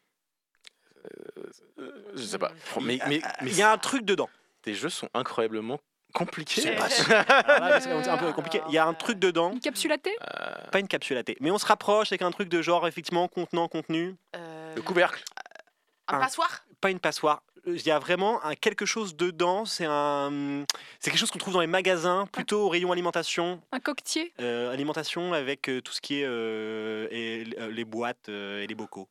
Euh, Je sais pas. Mais, mais, mais Il y a un truc dedans. tes jeux sont incroyablement compliqués. C'est pas Euh, sûr. Alors là, c'est c'est un peu compliqué. Il y a un truc dedans, Une capsule à thé? Euh, pas une capsule à thé, mais on se rapproche avec un truc de genre effectivement contenant, contenu, Euh, Le couvercle. Un un- passoire. pas une passoire. Il y a vraiment un quelque chose dedans. C'est un, c'est quelque chose qu'on trouve dans les magasins, plutôt au rayon alimentation. Un coquetier? Euh, alimentation avec euh, tout ce qui est euh, et, euh, les boîtes euh, et les bocaux.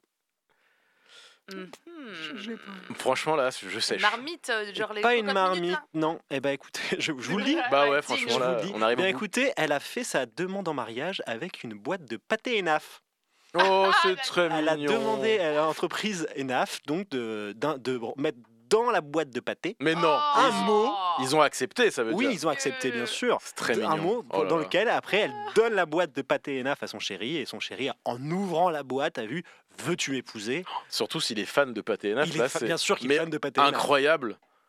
Mhm. Je- je l'ai pas. Franchement là, je sèche. Une marmite, euh, genre les Pas une cocottes marmite, minutes, là. non. Eh ben écoutez, je, je vous le dis. Bah ouais, Dis, franchement Je là, vous le dis. on arrive Bien au bout. écoutez, elle a fait sa demande en mariage avec une boîte de pâté Enaf. Oh, c'est Elle très Elle a mignon. demandé à l'entreprise Enaf donc de, d'un- de mettre dans la boîte de pâté. Mais non, Oh. Un mot. ils ont accepté, ça veut Oui, dire. ils ont accepté, bien sûr. C'est très un mignon. mot Oh là dans là. lequel après elle donne la boîte de pâté Enaf à son chéri et son chéri en ouvrant la boîte a vu veux-tu m'épouser. Surtout s'il est fan de pâté Enaf, Il là, est fa- c'est bien sûr qu'il mais est fan de pâté Enaf. incroyable.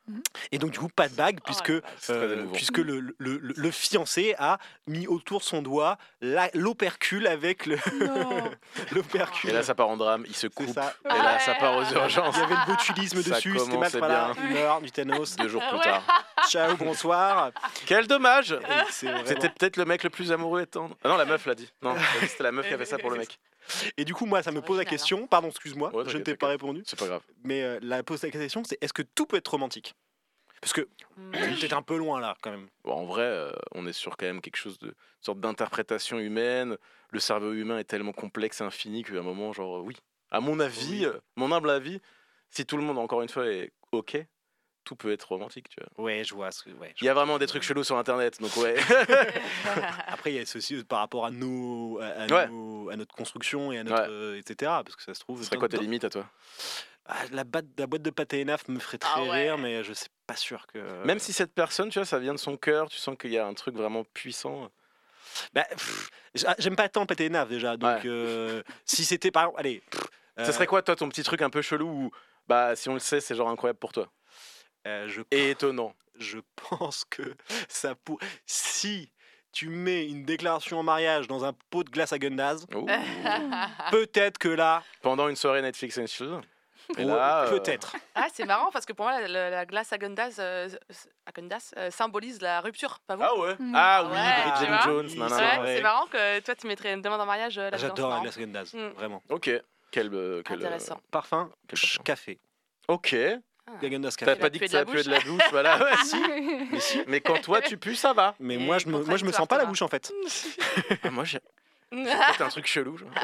Et donc du coup pas de bague puisque, la C'est très euh, émouvant. puisque le, le, le, le fiancé a mis autour de son doigt la- l'opercule avec le Non. l'opercule. Et là, ça part en drame, il se C'est coupe. ça. Et là, ça Ouais. part aux urgences. Il y avait le botulisme Ça dessus, c'était mal, commençait voilà, bien. il meurt du Thanos. Deux jours plus Ouais. tard. Ciao, bonsoir. Quel dommage Et c'est vraiment- C'était peut-être le mec le plus amoureux et tendre. Ah non, la meuf l'a dit. Non, elle a dit c'était la meuf qui avait ça pour le mec. Et du coup, moi, ça me C'est pose la original, question. Pardon, excuse-moi, Ouais, je ne t'inquiète, t'ai pas t'inquiète. répondu. C'est pas grave. Mais euh, la pose la question, c'est est-ce que tout peut être romantique? Parce que Mm. peut-être un peu loin là, quand même. Bon, en vrai, euh, on est sur quand même quelque chose de une sorte d'interprétation humaine. Le cerveau humain est tellement complexe et infini qu'à un moment, genre, euh, oui. À mon avis, Oui. euh, mon humble avis, si tout le monde, encore une fois, est OK, tout peut être romantique, tu vois. Ouais, je vois. ce que- Ouais, je Il y a vraiment des trucs chelous sur Internet, donc ouais. Après, il y a ceci par rapport à nos, à, à Ouais. nos- à notre construction et à notre, Ouais. euh, et cetera. Parce que ça se trouve. Ce serait dans- quoi tes dans- limites à toi? Ah, la, boîte, la boîte de pâté N A F me ferait très Ah ouais. rire, mais je sais pas sûr que. Même si cette personne, tu vois, ça vient de son cœur, tu sens qu'il y a un truc vraiment puissant. Bah, pff, j'a- j'aime pas tant pâté N A F déjà. Donc, Ouais. euh, si c'était par exemple, allez. pff, Ça euh, serait quoi, toi, ton petit truc un peu chelou où, bah, si on le sait, c'est genre incroyable pour toi euh, je, et étonnant. je pense que ça pour. Si tu mets une déclaration en mariage dans un pot de glace à Gundaz, Ouh. peut-être que là, Pendant une soirée Netflix and chill. Et ouais, là, euh, peut-être. Ah, c'est marrant parce que pour moi, la, la- la glace à Gundas, euh, à Gundas, euh, symbolise la rupture, pas vous? Ah ouais. Mm. Ah oui, Ouais, Bridget tu vois. Jones. Oui, nan, c'est nan, nan. Ouais, vrai. c'est marrant que toi, tu mettrais une demande en mariage euh, là-dedans. J'adore la c'est glace à Gundaz, Mm. vraiment. Ok. Quel, euh, quel, euh, Intéressant. Parfum, Quel ch- parfum café. Ok. La Gundaz T'as café. pas la dit puer que de la ça puait de la bouche. douche, voilà. Ouais, si. Mais si. Mais quand toi tu pues, ça va. Mais Et moi, je me, moi, je me sens pas la bouche en fait. Ah, moi, j'ai peut-être un truc chelou. genre.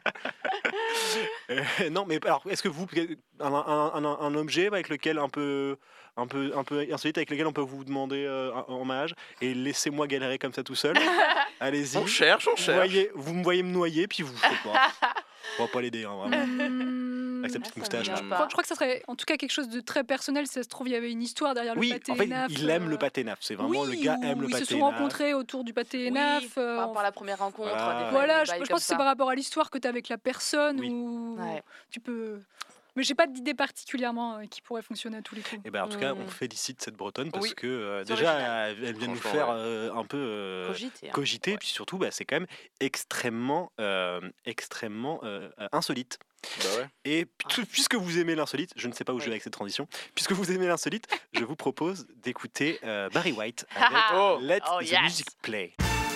Euh, non, mais alors, est-ce que vous, un, un, un, un objet avec lequel un peu, un peu, un peu insolite, avec lequel on peut vous demander euh, en en mariage, et laissez-moi galérer comme ça tout seul. Allez-y. On cherche, on Vous, cherche. voyez, vous me voyez me noyer, puis vous. Je sais pas. On va pas l'aider, hein, vraiment. Mm. Avec sa Ah, petite ça me moustache. vient là. Je pas. crois, je crois que ça serait en tout cas quelque chose de très personnel. Si ça se trouve, il y avait une histoire derrière le Oui, pâté en fait, Naf, il aime euh, le pâté Naf. C'est vraiment oui, le gars ou aime le ils pâté se sont Naf. rencontrés autour du pâté Oui, Naf. par euh, rapport à la première rencontre. Voilà. des- des Voilà, je, bails je comme pense que c'est ça. par rapport à l'histoire que tu as avec la personne Oui. ou Ouais. tu peux. Mais j'ai pas d'idée particulièrement euh, qui pourrait fonctionner à tous les coups. Et ben, en tout cas, Mm. on félicite cette Bretonne parce Oui, que euh, c'est déjà, original. elle, elle vient nous Franchement, faire ouais. euh, un peu euh, Cogiter. hein. cogiter, Ouais. puis surtout, bah, c'est quand même extrêmement, euh, extrêmement euh, euh, insolite. Bah ouais. Et pu- puisque vous aimez l'insolite, je ne sais pas où je vais Oui. avec cette transition, puisque vous aimez l'insolite, je vous propose d'écouter euh, Barry White avec Oh. Let Oh, the yes. Music Play.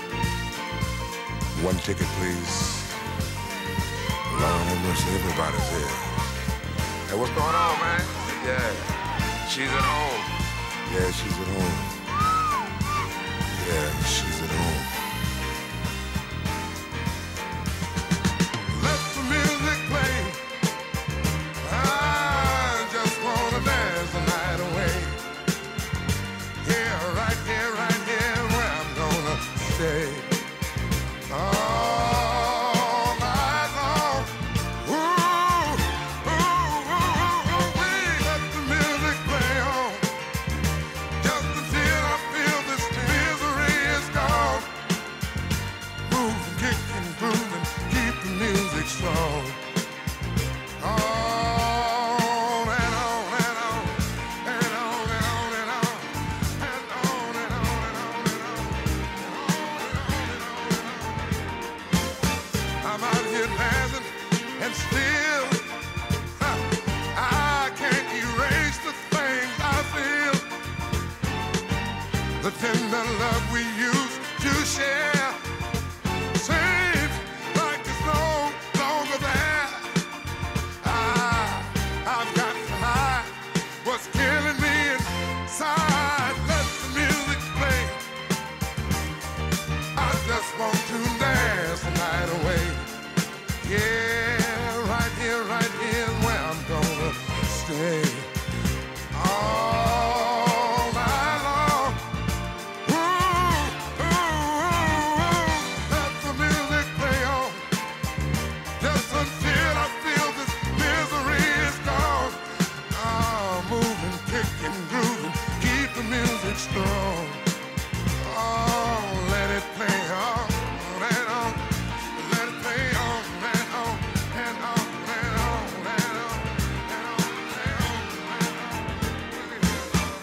One ticket, please. Lord have mercy, everybody's here. Hey, what's going on, man? Yeah, she's at home. Yeah, she's at home. Yeah, she's at home. Let the music play. I just wanna dance the night away. Here, right here, right here, where I'm gonna stay. All night long. Ooh, ooh, ooh, ooh, ooh, wee. Let the music play on. Just until I feel this misery is gone. Moving, kicking, grooving, keep the music strong. On and on and on, and on and on and on, and on and on and on and on, I'm out here dancing and still huh, I can't erase the things I feel. The tender love we used to share seems like it's no longer there. I, I've got to hide what's killing me inside. Let the music play. I just want to dance the night away. Yeah, right here, right here is where I'm gonna stay. All night long. Ooh, ooh, ooh, ooh. Let the music play on. Just until I feel this misery is gone. Oh, moving, kicking, grooving, keep the music strong. Oh, let it play on and on. Let it play on and on and on and on and on and on and on and on.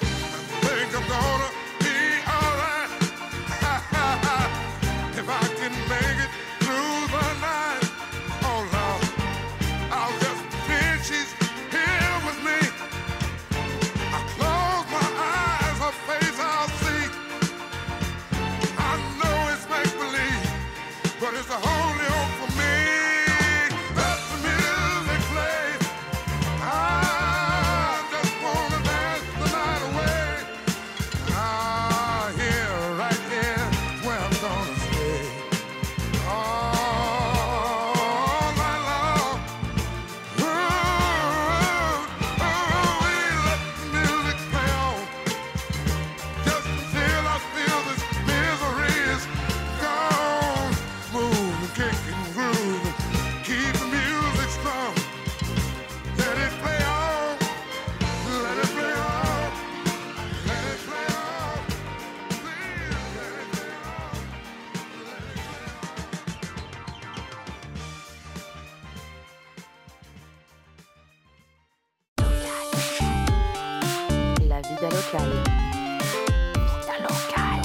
vida locale. Vida locale.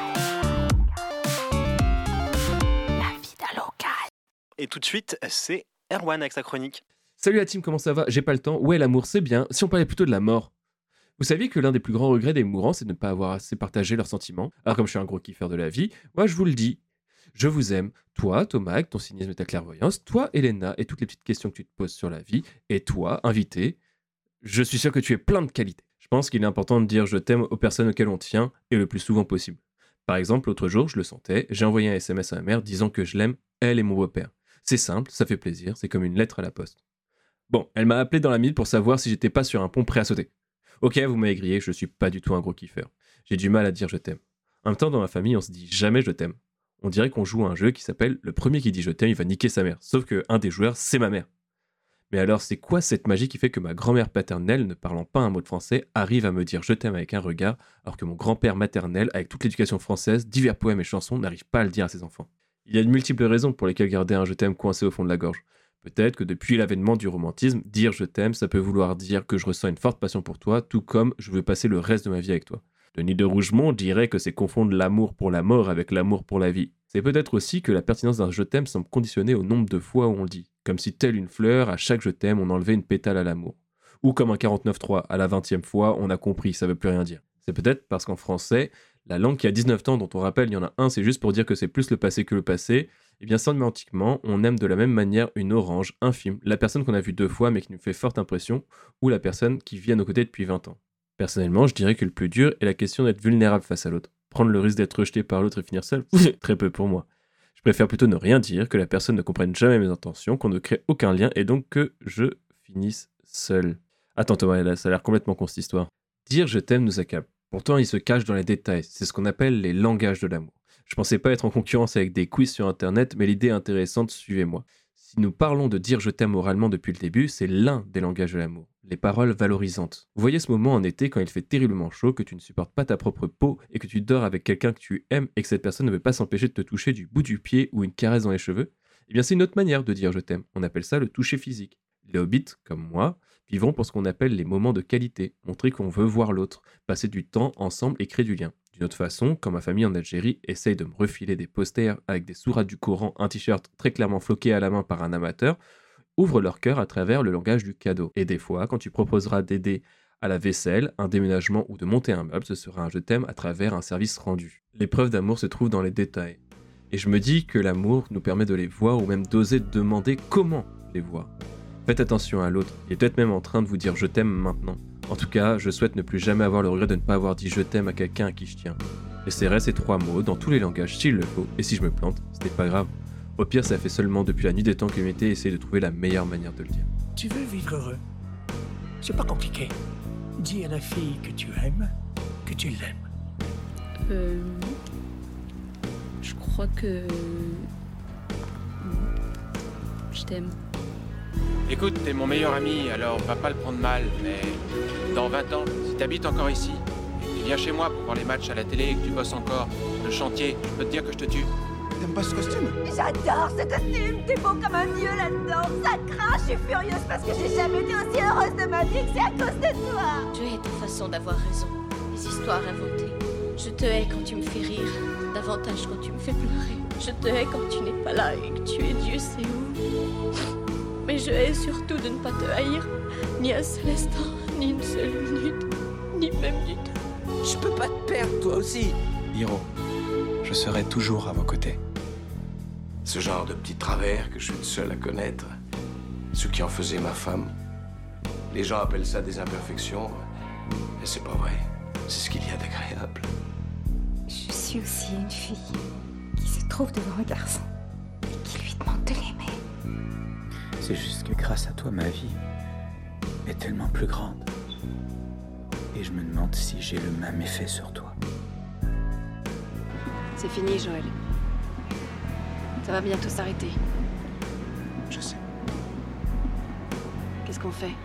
La vida locale. Et tout de suite, c'est Erwan avec sa chronique. Salut la team, comment ça va? J'ai pas le temps. Ouais, l'amour c'est bien, si on parlait plutôt de la mort. Vous saviez que l'un des plus grands regrets des mourants, c'est de ne pas avoir assez partagé leurs sentiments. Alors comme je suis un gros kiffeur de la vie, moi je vous le dis. Je vous aime, toi, Thomas, avec ton cynisme et ta clairvoyance, toi, Elena, et toutes les petites questions que tu te poses sur la vie, et toi, invité, je suis sûr que tu es plein de qualités. Je pense qu'il est important de dire je t'aime aux personnes auxquelles on tient, et le plus souvent possible. Par exemple, l'autre jour, je le sentais, j'ai envoyé un S M S à ma mère disant que je l'aime, elle et mon beau-père. C'est simple, ça fait plaisir, c'est comme une lettre à la poste. Bon, elle m'a appelé dans la minute pour savoir si j'étais pas sur un pont prêt à sauter. Ok, vous m'avez grillé, je suis pas du tout un gros kiffeur. J'ai du mal à dire je t'aime. En même temps, dans ma famille, on se dit jamais je t'aime. On dirait qu'on joue à un jeu qui s'appelle « Le premier qui dit je t'aime, il va niquer sa mère ». Sauf qu'un des joueurs, c'est ma mère. Mais alors, c'est quoi cette magie qui fait que ma grand-mère paternelle, ne parlant pas un mot de français, arrive à me dire « je t'aime » avec un regard, alors que mon grand-père maternel, avec toute l'éducation française, divers poèmes et chansons, n'arrive pas à le dire à ses enfants? Il y a de multiples raisons pour lesquelles garder un « je t'aime » coincé au fond de la gorge. Peut-être que depuis l'avènement du romantisme, dire « je t'aime », ça peut vouloir dire que je ressens une forte passion pour toi, tout comme je veux passer le reste de ma vie avec toi. Denis de Rougemont dirait que c'est confondre l'amour pour la mort avec l'amour pour la vie. C'est peut-être aussi que la pertinence d'un je t'aime semble conditionnée au nombre de fois où on le dit. Comme si telle une fleur, à chaque je t'aime, on enlevait une pétale à l'amour. Ou comme un quarante-neuf trois, à la vingtième fois, on a compris, ça veut plus rien dire. C'est peut-être parce qu'en français, la langue qui a dix-neuf temps dont on rappelle, il y en a un, c'est juste pour dire que c'est plus le passé que le passé. Et bien sémantiquement, on aime de la même manière une orange, un film, la personne qu'on a vue deux fois mais qui nous fait forte impression, ou la personne qui vit à nos côtés depuis vingt ans. Personnellement, je dirais que le plus dur est la question d'être vulnérable face à l'autre. Prendre le risque d'être rejeté par l'autre et finir seul, très peu pour moi. Je préfère plutôt ne rien dire, que la personne ne comprenne jamais mes intentions, qu'on ne crée aucun lien et donc que je finisse seul. Attends Thomas, ça a l'air complètement con cette histoire. Dire je t'aime nous accable. Pourtant, il se cache dans les détails. C'est ce qu'on appelle les langages de l'amour. Je pensais pas être en concurrence avec des quiz sur internet, mais l'idée est intéressante, suivez-moi. Si nous parlons de dire je t'aime oralement depuis le début, c'est l'un des langages de l'amour. Les paroles valorisantes. Vous voyez ce moment en été quand il fait terriblement chaud, que tu ne supportes pas ta propre peau et que tu dors avec quelqu'un que tu aimes et que cette personne ne veut pas s'empêcher de te toucher du bout du pied ou une caresse dans les cheveux? Eh bien c'est une autre manière de dire je t'aime. On appelle ça le toucher physique. Les hobbits, comme moi, vivront pour ce qu'on appelle les moments de qualité, montrer qu'on veut voir l'autre, passer du temps ensemble et créer du lien. D'une autre façon, quand ma famille en Algérie essaye de me refiler des posters avec des sourates du Coran, un t-shirt très clairement floqué à la main par un amateur, ouvre leur cœur à travers le langage du cadeau. Et des fois, quand tu proposeras d'aider à la vaisselle, un déménagement ou de monter un meuble, ce sera un je t'aime à travers un service rendu. L'épreuve d'amour se trouve dans les détails. Et je me dis que l'amour nous permet de les voir ou même d'oser demander comment les voir. Faites attention à l'autre, il est peut-être même en train de vous dire je t'aime maintenant. En tout cas, je souhaite ne plus jamais avoir le regret de ne pas avoir dit je t'aime à quelqu'un à qui je tiens. J'essaierai ces trois mots dans tous les langages s'il le faut, et si je me plante, ce n'est pas grave. Au pire, ça fait seulement depuis la nuit des temps que je m'étais essayé de trouver la meilleure manière de le dire. Tu veux vivre heureux? C'est pas compliqué. Dis à la fille que tu aimes, que tu l'aimes. Euh... Je crois que... Je t'aime. Écoute, t'es mon meilleur ami, alors va pas le prendre mal, mais dans vingt ans, si t'habites encore ici, et que tu viens chez moi pour voir les matchs à la télé et que tu bosses encore le chantier, je peux te dire que je te tue. T'aimes pas ce costume? J'adore ce costume, t'es beau comme un dieu là-dedans. Ça crache, je suis furieuse parce que j'ai jamais été aussi heureuse de ma vie que c'est à cause de toi. Je hais ta façon d'avoir raison, les histoires inventées. Je te hais quand tu me fais rire, davantage quand tu me fais pleurer. Je te hais quand tu n'es pas là et que tu es Dieu sait où. Mais je hais surtout de ne pas te haïr, ni un seul instant, ni une seule minute, ni même du tout. Je peux pas te perdre, toi aussi. Hiro, je serai toujours à vos côtés. Ce genre de petits travers que je suis le seul à connaître, ce qui en faisait ma femme. Les gens appellent ça des imperfections, et c'est pas vrai. C'est ce qu'il y a d'agréable. Je suis aussi une fille qui se trouve devant un garçon et qui lui demande de l'aimer. C'est juste que grâce à toi, ma vie est tellement plus grande. Et je me demande si j'ai le même effet sur toi. C'est fini, Joël. Ça va bientôt s'arrêter. Je sais. Qu'est-ce qu'on fait?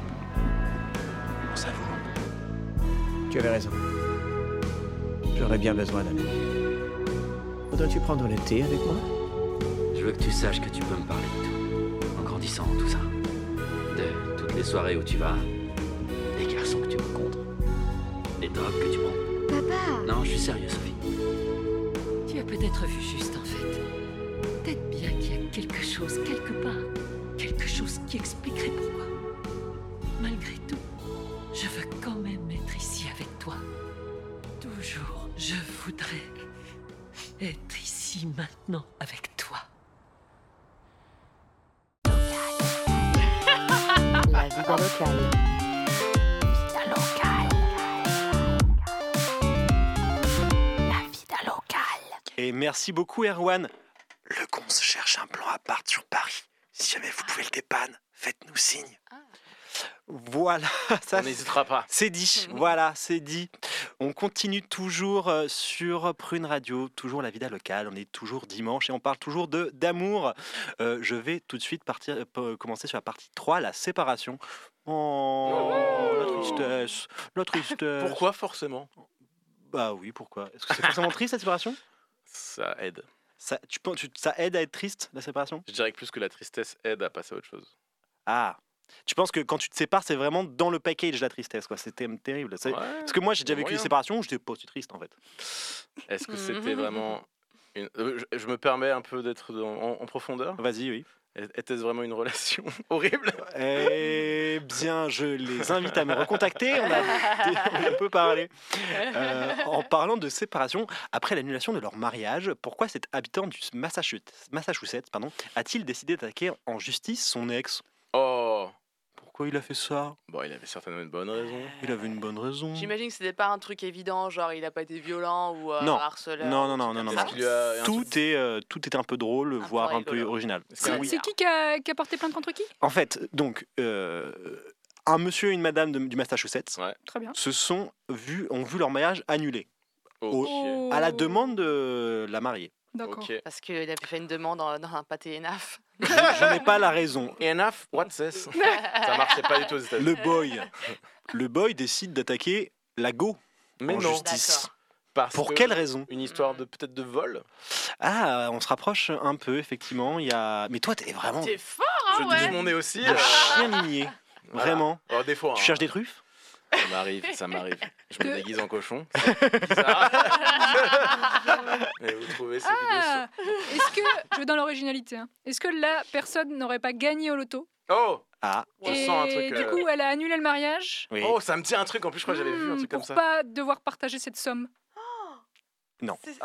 On s'avoue. Tu avais raison. J'aurais bien besoin d'un ami. Voudrais-tu prendre le thé avec moi? Je veux que tu saches que tu peux me parler de tout. En grandissant, tout ça. De toutes les soirées où tu vas, des garçons que tu rencontres. drogue que tu prends. Papa. Non, je suis sérieux, Sophie. Tu as peut-être vu juste, en fait. Peut-être bien qu'il y a quelque chose, quelque part. Quelque chose qui expliquerait pourquoi. Malgré tout, je veux quand même être ici avec toi. Toujours, je voudrais être ici maintenant avec toi. La vida locale. Vida locale. La vida locale. Et merci beaucoup, Erwan. Le con se cherche un plan à part sur Paris. Si jamais vous pouvez le dépanner, faites-nous signe. Voilà, ça On n'hésitera pas. c'est dit. Voilà, c'est dit. On continue toujours euh, sur Prune Radio, toujours la vida locale. On est toujours dimanche et on parle toujours de d'amour. Euh, je vais tout de suite partir, euh, p- commencer sur la partie trois, la séparation. Oh, la tristesse, la tristesse. Pourquoi forcément? Bah oui, pourquoi? Est-ce que c'est forcément triste la séparation? Ça aide. Ça, tu, penses- tu- ça aide à être triste la séparation? Je dirais que plus que la tristesse aide à passer à autre chose. Ah. Tu penses que quand tu te sépares, c'est vraiment dans le package la tristesse, quoi. C'était terrible. C'est- Ouais, Parce que moi, j'ai déjà vécu moyen. une séparation où j'étais pas aussi triste, en fait. Est-ce que c'était vraiment une... euh, je, je me permets un peu d'être dans- en, en profondeur. Vas-y, oui. Était-ce vraiment une relation horrible? Eh bien, je les invite à me recontacter. On a, on peut parler. Euh, en parlant de séparation, après l'annulation de leur mariage, pourquoi cet habitant du Massachusetts, Massachusetts pardon, a-t-il décidé d'attaquer en justice son ex? Oh, Pourquoi il a fait ça? bon, il avait certainement une bonne raison. Il avait une bonne raison. J'imagine que c'était pas un truc évident, genre il a pas été violent ou euh, Non. harceleur. Non, ou non, non, truc non, comme non, ça. non. Qu'il lui a- Tout est, euh, tout est un peu drôle, voire un peu rigolo. original. C'est Oui. c'est qui qui a, qui a porté plainte contre qui? En fait, donc, euh, un monsieur et une madame de- du Massachusetts Ouais. Très bien. se sont vus, ont vu leur mariage annulé Ok. Oh. à la demande de la mariée. D'accord. Ok. Parce qu'il avait fait une demande dans, dans un pâté Enaf. Je, je n'ai pas la raison. Enough, what's this? Ça marchait pas du tout aux États-Unis. Le boy, le boy décide d'attaquer la go Mais en non. justice. Parce Pour que quelle raison? Une histoire de peut-être de vol. Ah, on se rapproche un peu, effectivement. Il y a... Mais toi, t'es vraiment T'es fort, Je hein, touche ouais. mon nez aussi. un euh, chien migné. voilà. Vraiment. Oh, des fois. Tu hein. cherches des truffes? Ça m'arrive, ça m'arrive. Je me Que- déguise en cochon. C'est bizarre. Et vous trouvez ces vidéos Ah, est-ce que, je veux dans l'originalité, hein, est-ce que la personne n'aurait pas gagné au loto sur... Oh, Ah, je et sens un truc. du euh, coup elle a annulé le mariage oui. Oh, ça me dit un truc. En plus, je crois que j'avais vu un hmm, truc comme pour ça. pas devoir partager cette somme? Non. C'est-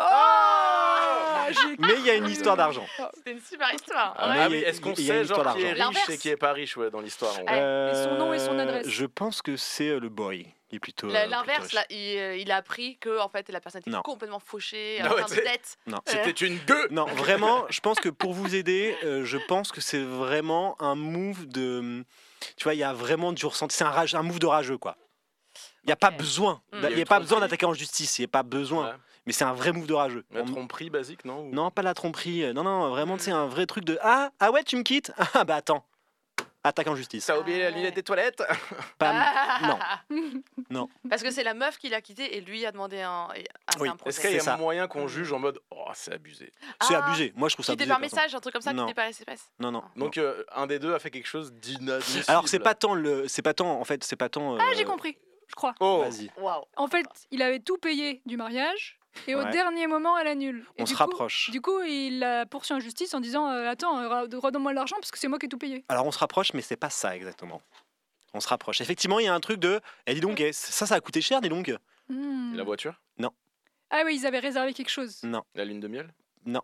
Ah, j'ai- Mais il y a une histoire d'argent. C'était une super histoire. Ah, Mais ouais. il y oui, a- est-ce qu'on il y a sait une histoire genre qui est d'argent. riche L'inverse. et qui est pas riche ouais, dans l'histoire en Ouais. vrai. Et son nom et son Euh, adresse. Je pense que c'est euh, le boy qui est plutôt. La- euh, plutôt L'inverse, riche. là, il, euh, il a appris que en fait, la personne était Non. complètement fauchée, Non, en ouais, plein de c'est- dettes. Non. C'était une gueule. Non, vraiment, je pense que pour vous aider, euh, je pense que c'est vraiment un move de. Tu vois, il y a vraiment du ressenti. C'est un, rage, un move de rageux, quoi. Il n'y a pas Ok. besoin. Mm. Il n'y Il y a a eu pas tromperie. besoin d'attaquer en justice. Il n'y a pas besoin. Ouais. Mais c'est un vrai move de rageux. La On- tromperie basique, non ou- Non, pas la tromperie. Non, non, vraiment, c'est un vrai truc de. Ah, ah ouais, tu me quittes? Ah bah attends. Attaque en justice. T'as oublié la Ah lunette des toilettes? Pas- Ah. Non. Non. Parce que c'est la meuf qui l'a quitté et lui a demandé un, a fait Oui. un Est-ce procès. qu'il y a C'est ça. moyen qu'on juge en mode oh c'est abusé? C'est Ah, abusé. Moi, je trouve ça Quitté abusé. par perso. message, un truc comme ça, Non. quitté par S M S. Non, non. Donc euh, un des deux a fait quelque chose d'inadmissible. Alors, c'est pas tant le. C'est pas tant. En fait, c'est pas tant. Ah, euh, j'ai compris, je crois. Oh, Vas-y. Waouh. En fait, il avait tout payé du mariage et au Ouais. dernier moment, elle annule. Et On du se coup- rapproche. Du coup, il l'a poursuivi en justice en disant euh, attends, euh, ra- redonne-moi l'argent parce que c'est moi qui ai tout payé. Alors on se rapproche, mais c'est pas ça exactement. On se rapproche. Effectivement, il y a un truc de. Eh, dis donc, eh, ça, ça a coûté cher, dis donc. Hmm. Et la voiture? Ah oui, ils avaient réservé quelque chose. Non, La lune de miel? Non.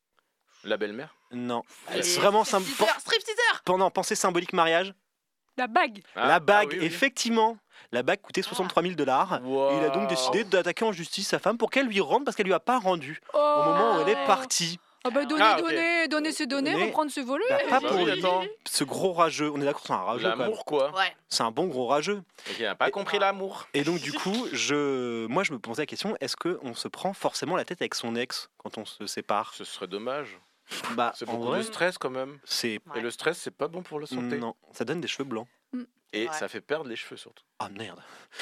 La belle-mère? non. Allez, C'est vraiment sym- stripteaser, stripteaser. pendant pensée symbolique mariage. La bague. Ah, la bague, ah oui, oui. effectivement, la bague coûtait soixante-trois mille dollars. Wow. Il a donc décidé d'attaquer en justice sa femme pour qu'elle lui rende parce qu'elle lui a pas rendu Oh. au moment où elle est ouais. partie. Ah bah donner, Ah, ok. donner, donner ses données, Donner. reprendre ses volets. Bah, pas Bah pour oui, lui. attends. Ce gros rageux. On est d'accord, c'est un rageux. quand même. L'amour quoi? Ouais. C'est un bon gros rageux. Et qui n'a pas compris l'amour. Et donc du coup, je, moi je me posais la question, est-ce qu'on se prend forcément la tête avec son ex quand on se sépare? Ce serait dommage. Bah, C'est en beaucoup vrai, de stress quand même. c'est Ouais. Et le stress c'est pas bon pour la santé. non, ça donne des cheveux blancs. Et Ouais. ça fait perdre les cheveux surtout. Ah merde.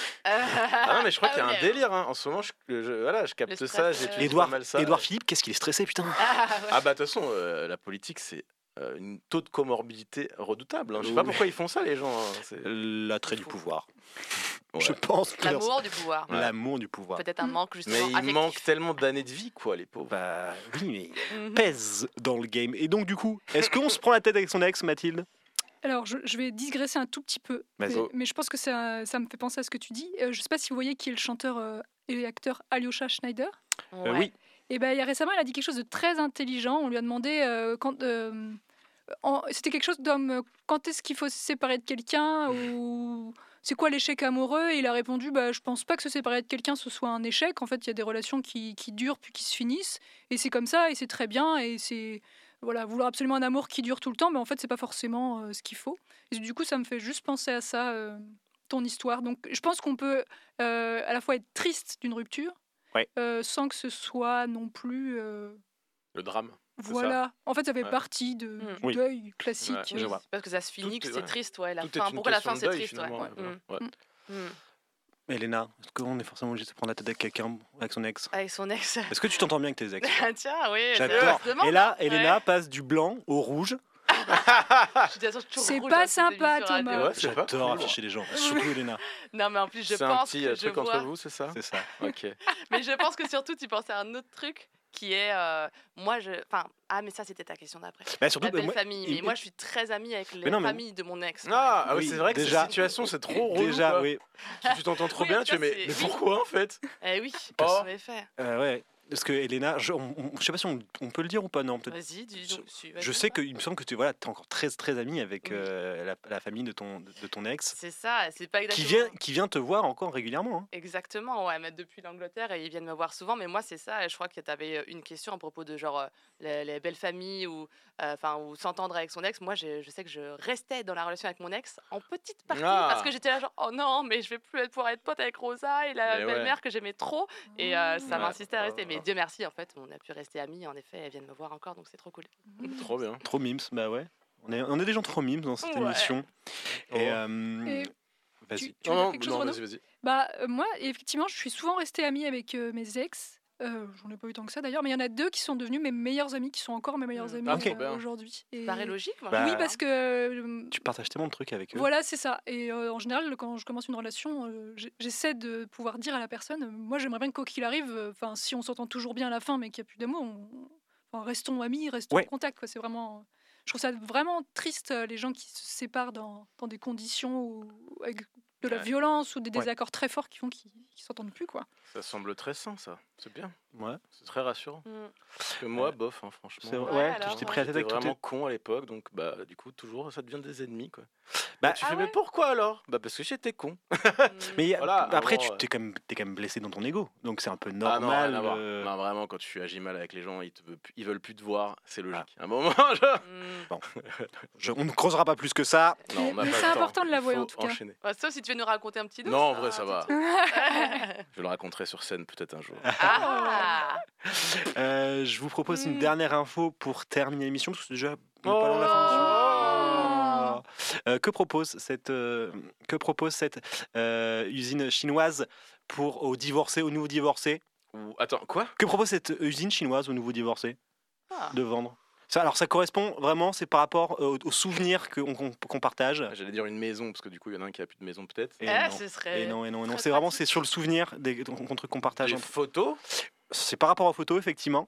Ah non mais je crois qu'il y a un ouais. délire hein. En ce moment je, je- voilà, je capte Le ça, stress, j'étudie euh, pas Édouard, mal ça. Édouard Philippe, qu'est-ce qu'il est stressé, putain. Ah, ouais. Ah bah de toute façon euh, la politique c'est euh, une taux de comorbidité redoutable. Hein. Je sais pas pourquoi ils font ça, les gens. Hein. C'est... L'attrait du pouvoir. Ouais. Je pense. que L'amour du pouvoir. Ouais. L'amour du pouvoir. Peut-être un manque justement Mais il affectif. manque tellement d'années de vie, quoi, les pauvres. Bah oui, mais Mhm. pèse dans le game. Et donc du coup, est-ce qu'on se prend la tête avec son ex, Mathilde? Alors, je, je vais digresser un tout petit peu, Vas-y. mais, mais je pense que ça, ça me fait penser à ce que tu dis. Euh, je sais pas si vous voyez qui est le chanteur euh, et acteur Alyosha Schneider. Ouais. Euh, oui. Et ben, il y a récemment, il a dit quelque chose de très intelligent. On lui a demandé euh, quand. euh, en- c'était quelque chose d'homme. euh, Quand est-ce qu'il faut se séparer de quelqu'un ou c'est quoi l'échec amoureux? Et il a répondu bah, je pense pas que se séparer de quelqu'un ce soit un échec. En fait, il y a des relations qui, qui durent puis qui se finissent. Et c'est comme ça et c'est très bien. Et c'est. Voilà, vouloir absolument un amour qui dure tout le temps, mais en fait, c'est pas forcément euh, ce qu'il faut. Et du coup, ça me fait juste penser à ça, euh, ton histoire. Donc, je pense qu'on peut euh, à la fois être triste d'une rupture, Ouais. euh, sans que ce soit non plus. euh, Le drame. c'est voilà. En fait, ça fait Ouais. partie de, Mm. du Oui. deuil classique. Ouais, Oui, je vois. c'est parce que ça se finit, Tout que est- c'est ouais. triste, ouais. La Tout est fin, une pourquoi la question fin de c'est deuil, triste, ouais. finalement, Mm. ouais. Mm. Elena, est-ce qu'on est forcément obligé de se prendre la tête avec quelqu'un, avec son ex? Avec son ex. Est-ce que tu t'entends bien avec tes ex? Tiens, oui, c'est- J'adore. on se demande, Et là, hein. Elena Ouais. passe du blanc au rouge. Je suis de toute façon toujours C'est rouge pas dans ces sympa, émissions radio. Thomas. Ouais, c'est pas J'adore cool. afficher les gens, surtout Elena. Non, mais en plus, je C'est un pense petit que euh, je truc vois. entre vous, c'est ça? C'est ça. Ok. Mais je pense que surtout, tu pensais à un autre truc qui est. euh, moi, je. Enfin, ah, mais ça, c'était ta question d'après. Bah, surtout, La bah, belle moi- famille. il- Mais moi, je suis très amie avec Mais la non, mais- famille de mon ex. Ah, ah oui, Oui, c'est vrai que déjà. cette situation, c'est trop relou. Déjà, quoi. oui. Tu tu t'entends trop Oui, bien, ça, tu fais, mais, c'est- mais oui. pourquoi en fait? Eh oui, Oh. en effet. Euh, ouais. Parce que Elena, je, on- on- je sais pas si on, on peut le dire ou pas, non peut-être. Vas-y, dis Je- donc. si- vas-y, Je sais quoi. qu'il me semble que tu voilà, es encore très très amie avec Oui. euh, la, la famille de ton, de, de ton ex, C'est ça, c'est pas qui exactement. vient, qui vient te voir encore régulièrement. Hein. Exactement, ouais, mais depuis l'Angleterre, et ils viennent me voir souvent. Mais moi, c'est ça. Et je crois que tu avais une question à propos de genre euh, les, les belles familles ou euh, enfin ou s'entendre avec son ex. Moi, je, je sais que je restais dans la relation avec mon ex en petite partie Ah. parce que j'étais là genre oh non, mais je vais plus être- pouvoir être pote avec Rosa et la Mais ouais. belle-mère que j'aimais trop. Et euh, ça Ouais. m'insistait à rester. Oh. Mais Dieu merci, en fait, on a pu rester amis. En effet, elles viennent me voir encore, donc c'est trop cool. Trop bien. Trop mimes, bah ouais. On est, on est des gens trop mimes dans cette Ouais. émission. Oh. Et, euh, Et vas-y. tu, tu veux Non, dire non, quelque chose, non, Renaud vas-y, vas-y. Bah, euh, moi, effectivement, je suis souvent restée amie avec euh, mes ex. Euh, J'en ai pas eu tant que ça d'ailleurs, mais il y en a deux qui sont devenus mes meilleurs amis, qui sont encore mes meilleurs Mm. amis Ah, ok. euh, Bien. aujourd'hui. Et- Ça paraît logique, moi. Bah, Oui, parce que euh, Tu partages tellement de trucs avec eux. voilà, c'est ça. Et euh, en général, quand je commence une relation, euh, j'ai- j'essaie de pouvoir dire à la personne, euh, moi, j'aimerais bien que quoi qu'il arrive, enfin, si on s'entend toujours bien à la fin, mais qu'il n'y a plus d'amour, on- enfin, restons amis, restons Ouais. en contact. quoi. C'est vraiment, je trouve ça vraiment triste euh, les gens qui se séparent dans, dans des conditions où, avec de la Ouais. violence ou des Ouais. désaccords très forts qui font qu'ils ne s'entendent plus, quoi. Ça semble très sain, ça. C'est bien. Ouais. C'est très rassurant. Mm. Parce que moi, bof, hein, franchement. C'est vrai, Ouais, ouais, alors, tu t'es pris la tête J'étais avec tout vraiment tes- con à l'époque, donc bah du coup toujours ça devient des ennemis quoi. Bah, Bah, tu Ah fais ouais mais pourquoi alors? Bah parce que j'étais con. Mais il y a- Voilà, après, avant, tu euh, t'es quand, même- t'es quand même blessé dans ton ego, donc c'est un peu Ah non, normal. rien à voir. euh, Non, vraiment quand tu agis mal avec les gens, ils, te veulent, plus- ils veulent plus te voir, c'est Ah. logique. À un moment, genre... Mm. je- on ne creusera pas plus que ça. non, on n'a Mais pas c'est le temps. important de Il l'avouer, faut en tout cas. enchaîner. Ouais, sauf si tu veux nous raconter un petit dos. Non, en vrai, ça va. tout. Je le raconterai sur scène peut-être un jour. Ah Euh, je vous propose une Mm. dernière info pour terminer l'émission, parce que c'est déjà Oh. pas loin de la fin de l'émission. Euh, que propose cette, euh, que propose cette euh, usine chinoise pour aux divorcés, aux nouveaux divorcés? Ou attends, quoi? Que propose cette usine chinoise aux nouveaux divorcés Ah. de vendre? Ça, alors ça correspond vraiment, c'est par rapport euh, aux souvenirs que- qu'on qu'on partage. Ah, J'allais dire une maison parce que du coup il y en a un qui a plus de maison peut-être. Et Eh, non. ce serait Et non, et non, et non. très C'est vraiment pratique. c'est sur le souvenir des trucs qu'on partage. Des entre- photos? C'est par rapport aux photos, effectivement.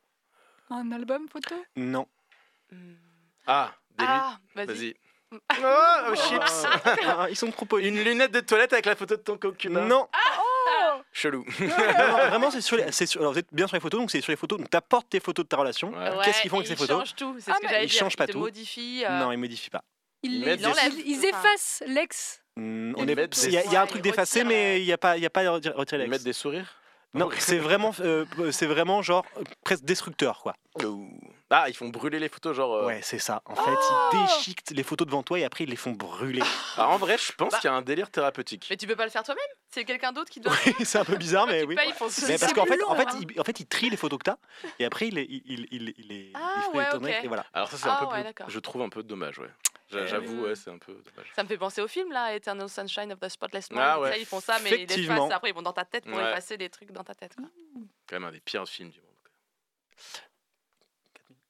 Un album photo Non. Mm. Ah, des Ah, lunettes. vas-y. Vas-y. Oh, chips. Ah, ils sont trop polis. Une lunette de toilette avec la photo de ton concubin. Non. Chelou. Non, non, vraiment, c'est sur les, c'est sur, alors, vous êtes bien sur les photos, donc c'est sur les photos. Donc, t'apportes tes photos de ta relation. Ouais. Ouais, Qu'est-ce qu'ils font avec et ces ils photos? changent tout, c'est Ah, ce que mais j'allais ils dire. changent pas te tout. modifient. euh, Non, ils modifient pas. Ils, Ils les- mettent des- enlèvent, ils- ils enfin. effacent l'ex. Mm, on Ils est- mettent Il y, a- il y a un des- truc Ouais, ils d'effacé, retirent, mais euh, il n'y a pas, il y a pas de retirer Ils l'ex. mettent des sourires? Non, c'est vraiment, euh, c'est vraiment genre euh, presque destructeur, quoi. Ah, ils font brûler les photos, genre. euh, Ouais, c'est ça. En fait, Oh ils déchiquetent les photos devant toi et après ils les font brûler. Ah, en vrai, je pense Bah. qu'il y a un délire thérapeutique. Mais tu peux pas le faire toi-même. C'est quelqu'un d'autre qui doit. Oui, c'est un peu bizarre, mais Tu oui. payes pour ce- Mais parce c'est qu'en fait, plus en fait, long, hein. il, en fait, il trie les photos que t'as et après il les, il, il, il, il les, Ah, il fait ouais, tourner ok. et voilà. Alors, ça, c'est Ah, un peu ouais, plus. d'accord. Je trouve un peu dommage, ouais. J'a- Eh J'avoue, oui. ouais, c'est un peu dommage. Ça me fait penser au film là, Eternal Sunshine of the Spotless Mind. Ah, Tu ouais. sais, ils font ça, mais ils Effectivement. l'effacent. Après, ils vont dans ta tête pour Ouais. effacer des trucs dans ta tête. Quoi. Quand même un des pires films du monde.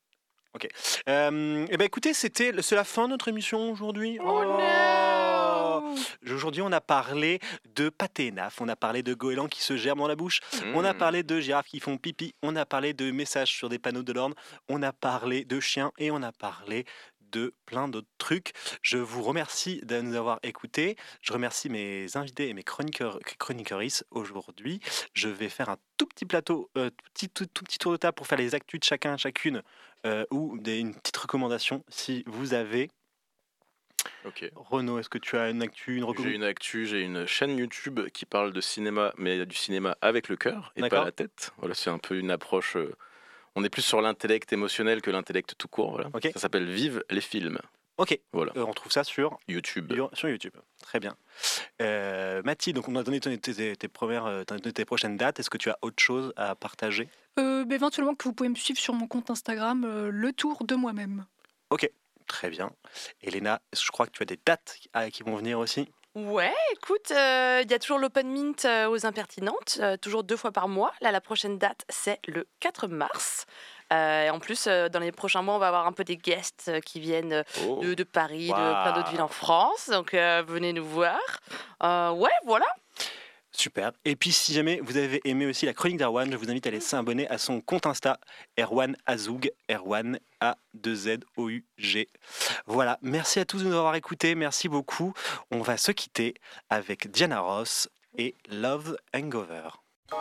Ok. Euh, eh ben écoutez, c'était c'est la fin de notre émission aujourd'hui. Oh non. Aujourd'hui, on a parlé de pâté et naf, on a parlé de goélands qui se germent dans la bouche, on a parlé de girafes qui font pipi, on a parlé de messages sur des panneaux de l'ordre, on a parlé de chiens et on a parlé de plein d'autres trucs. Je vous remercie de nous avoir écoutés. Je remercie mes invités et mes chroniqueurs, chroniqueuristes aujourd'hui. Je vais faire un tout petit plateau, euh, tout, petit, tout, tout petit tour de table pour faire les actus de chacun, chacune, euh, ou des, une petite recommandation si vous avez. Ok. Renaud, est-ce que tu as une actu, une J'ai recommandation? une actu, j'ai une chaîne YouTube qui parle de cinéma, mais du cinéma avec le cœur et D'accord. pas la tête. Voilà, c'est un peu une approche. euh, on est plus sur l'intellect émotionnel que l'intellect tout court. Voilà. Ok. Ça s'appelle Vive les films. Ok. Voilà. Euh, on trouve ça sur YouTube. Sur YouTube. Très bien. Euh, Mathilde, donc on a donné tes, tes, tes premières, euh, t'as donné tes prochaines dates. Est-ce que tu as autre chose à partager? Euh, bah, éventuellement que vous pouvez me suivre sur mon compte Instagram, euh, le tour de moi-même. Ok, très bien. Elena, je crois que tu as des dates ah, qui vont venir aussi. Ouais, écoute, il euh, y a toujours l'Open Mint euh, aux Impertinentes, euh, toujours deux fois par mois. Là, la prochaine date, c'est le quatre mars. Euh, et en plus, euh, dans les prochains mois, on va avoir un peu des guests euh, qui viennent euh, Oh. de, de Paris, de Waouh. plein d'autres villes en France. Donc, euh, venez nous voir. Euh, ouais, voilà. Super. Et puis, si jamais vous avez aimé aussi la chronique d'Erwan, je vous invite à aller s'abonner à son compte Insta, Erwan Azoug, Erwan A deux Z O U G. Voilà. Merci à tous de nous avoir écoutés. Merci beaucoup. On va se quitter avec Diana Ross et Love Hangover.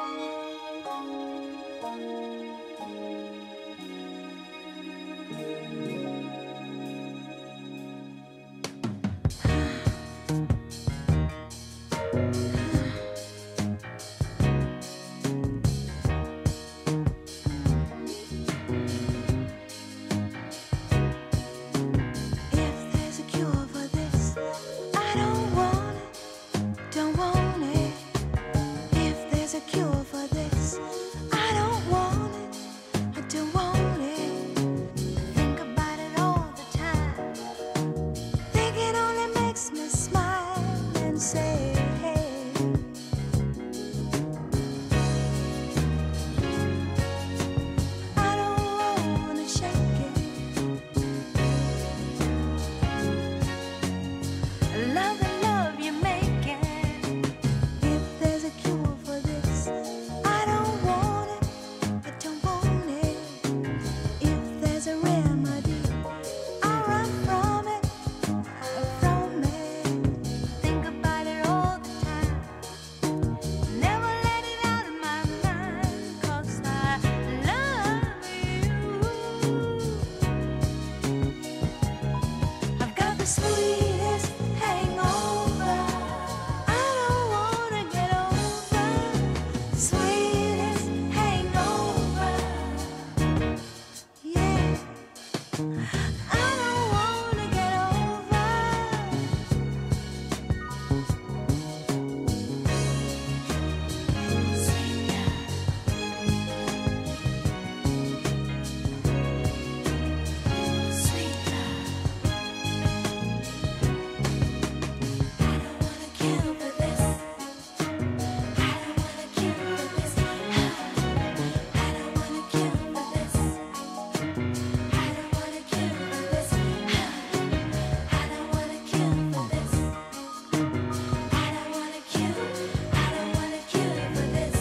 If there's a cure for this, I don't want it, don't want it. If there's a cure for this, I don't want it, I don't want it. Think about it all the time. Think it only makes me smile and say, hey. I don't wanna shake it. Love the love you're making. If there's a cure for this, I don't want it, I don't want it. If there's a remedy, I'll run from it, from it. Think about it all the time. Never let it out of my mind, 'cause I love you. I've got the sweetest hangover. I don't wanna get over. Sweetest hangover. Yeah. I don't wanna get over. Sweet love. Sweet love. Kill for this. I don't wanna kill for this. I don't wanna kill for this. I don't wanna kill for this. I don't wanna kill for this. I don't wanna kill. I don't wanna kill for this.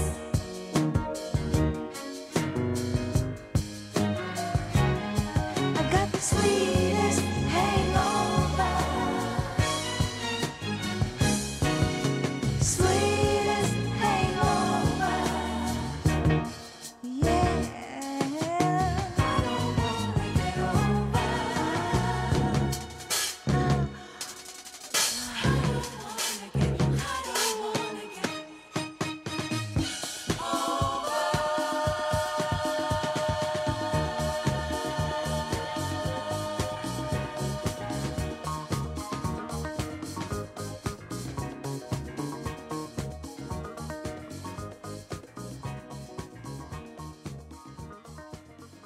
I got the sweetest hangover. Sweetest hangover. Yeah. I don't wanna get over. I don't wanna get. I don't wanna get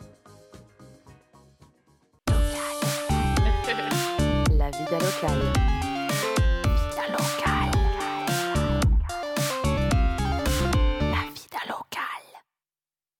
La vida locale.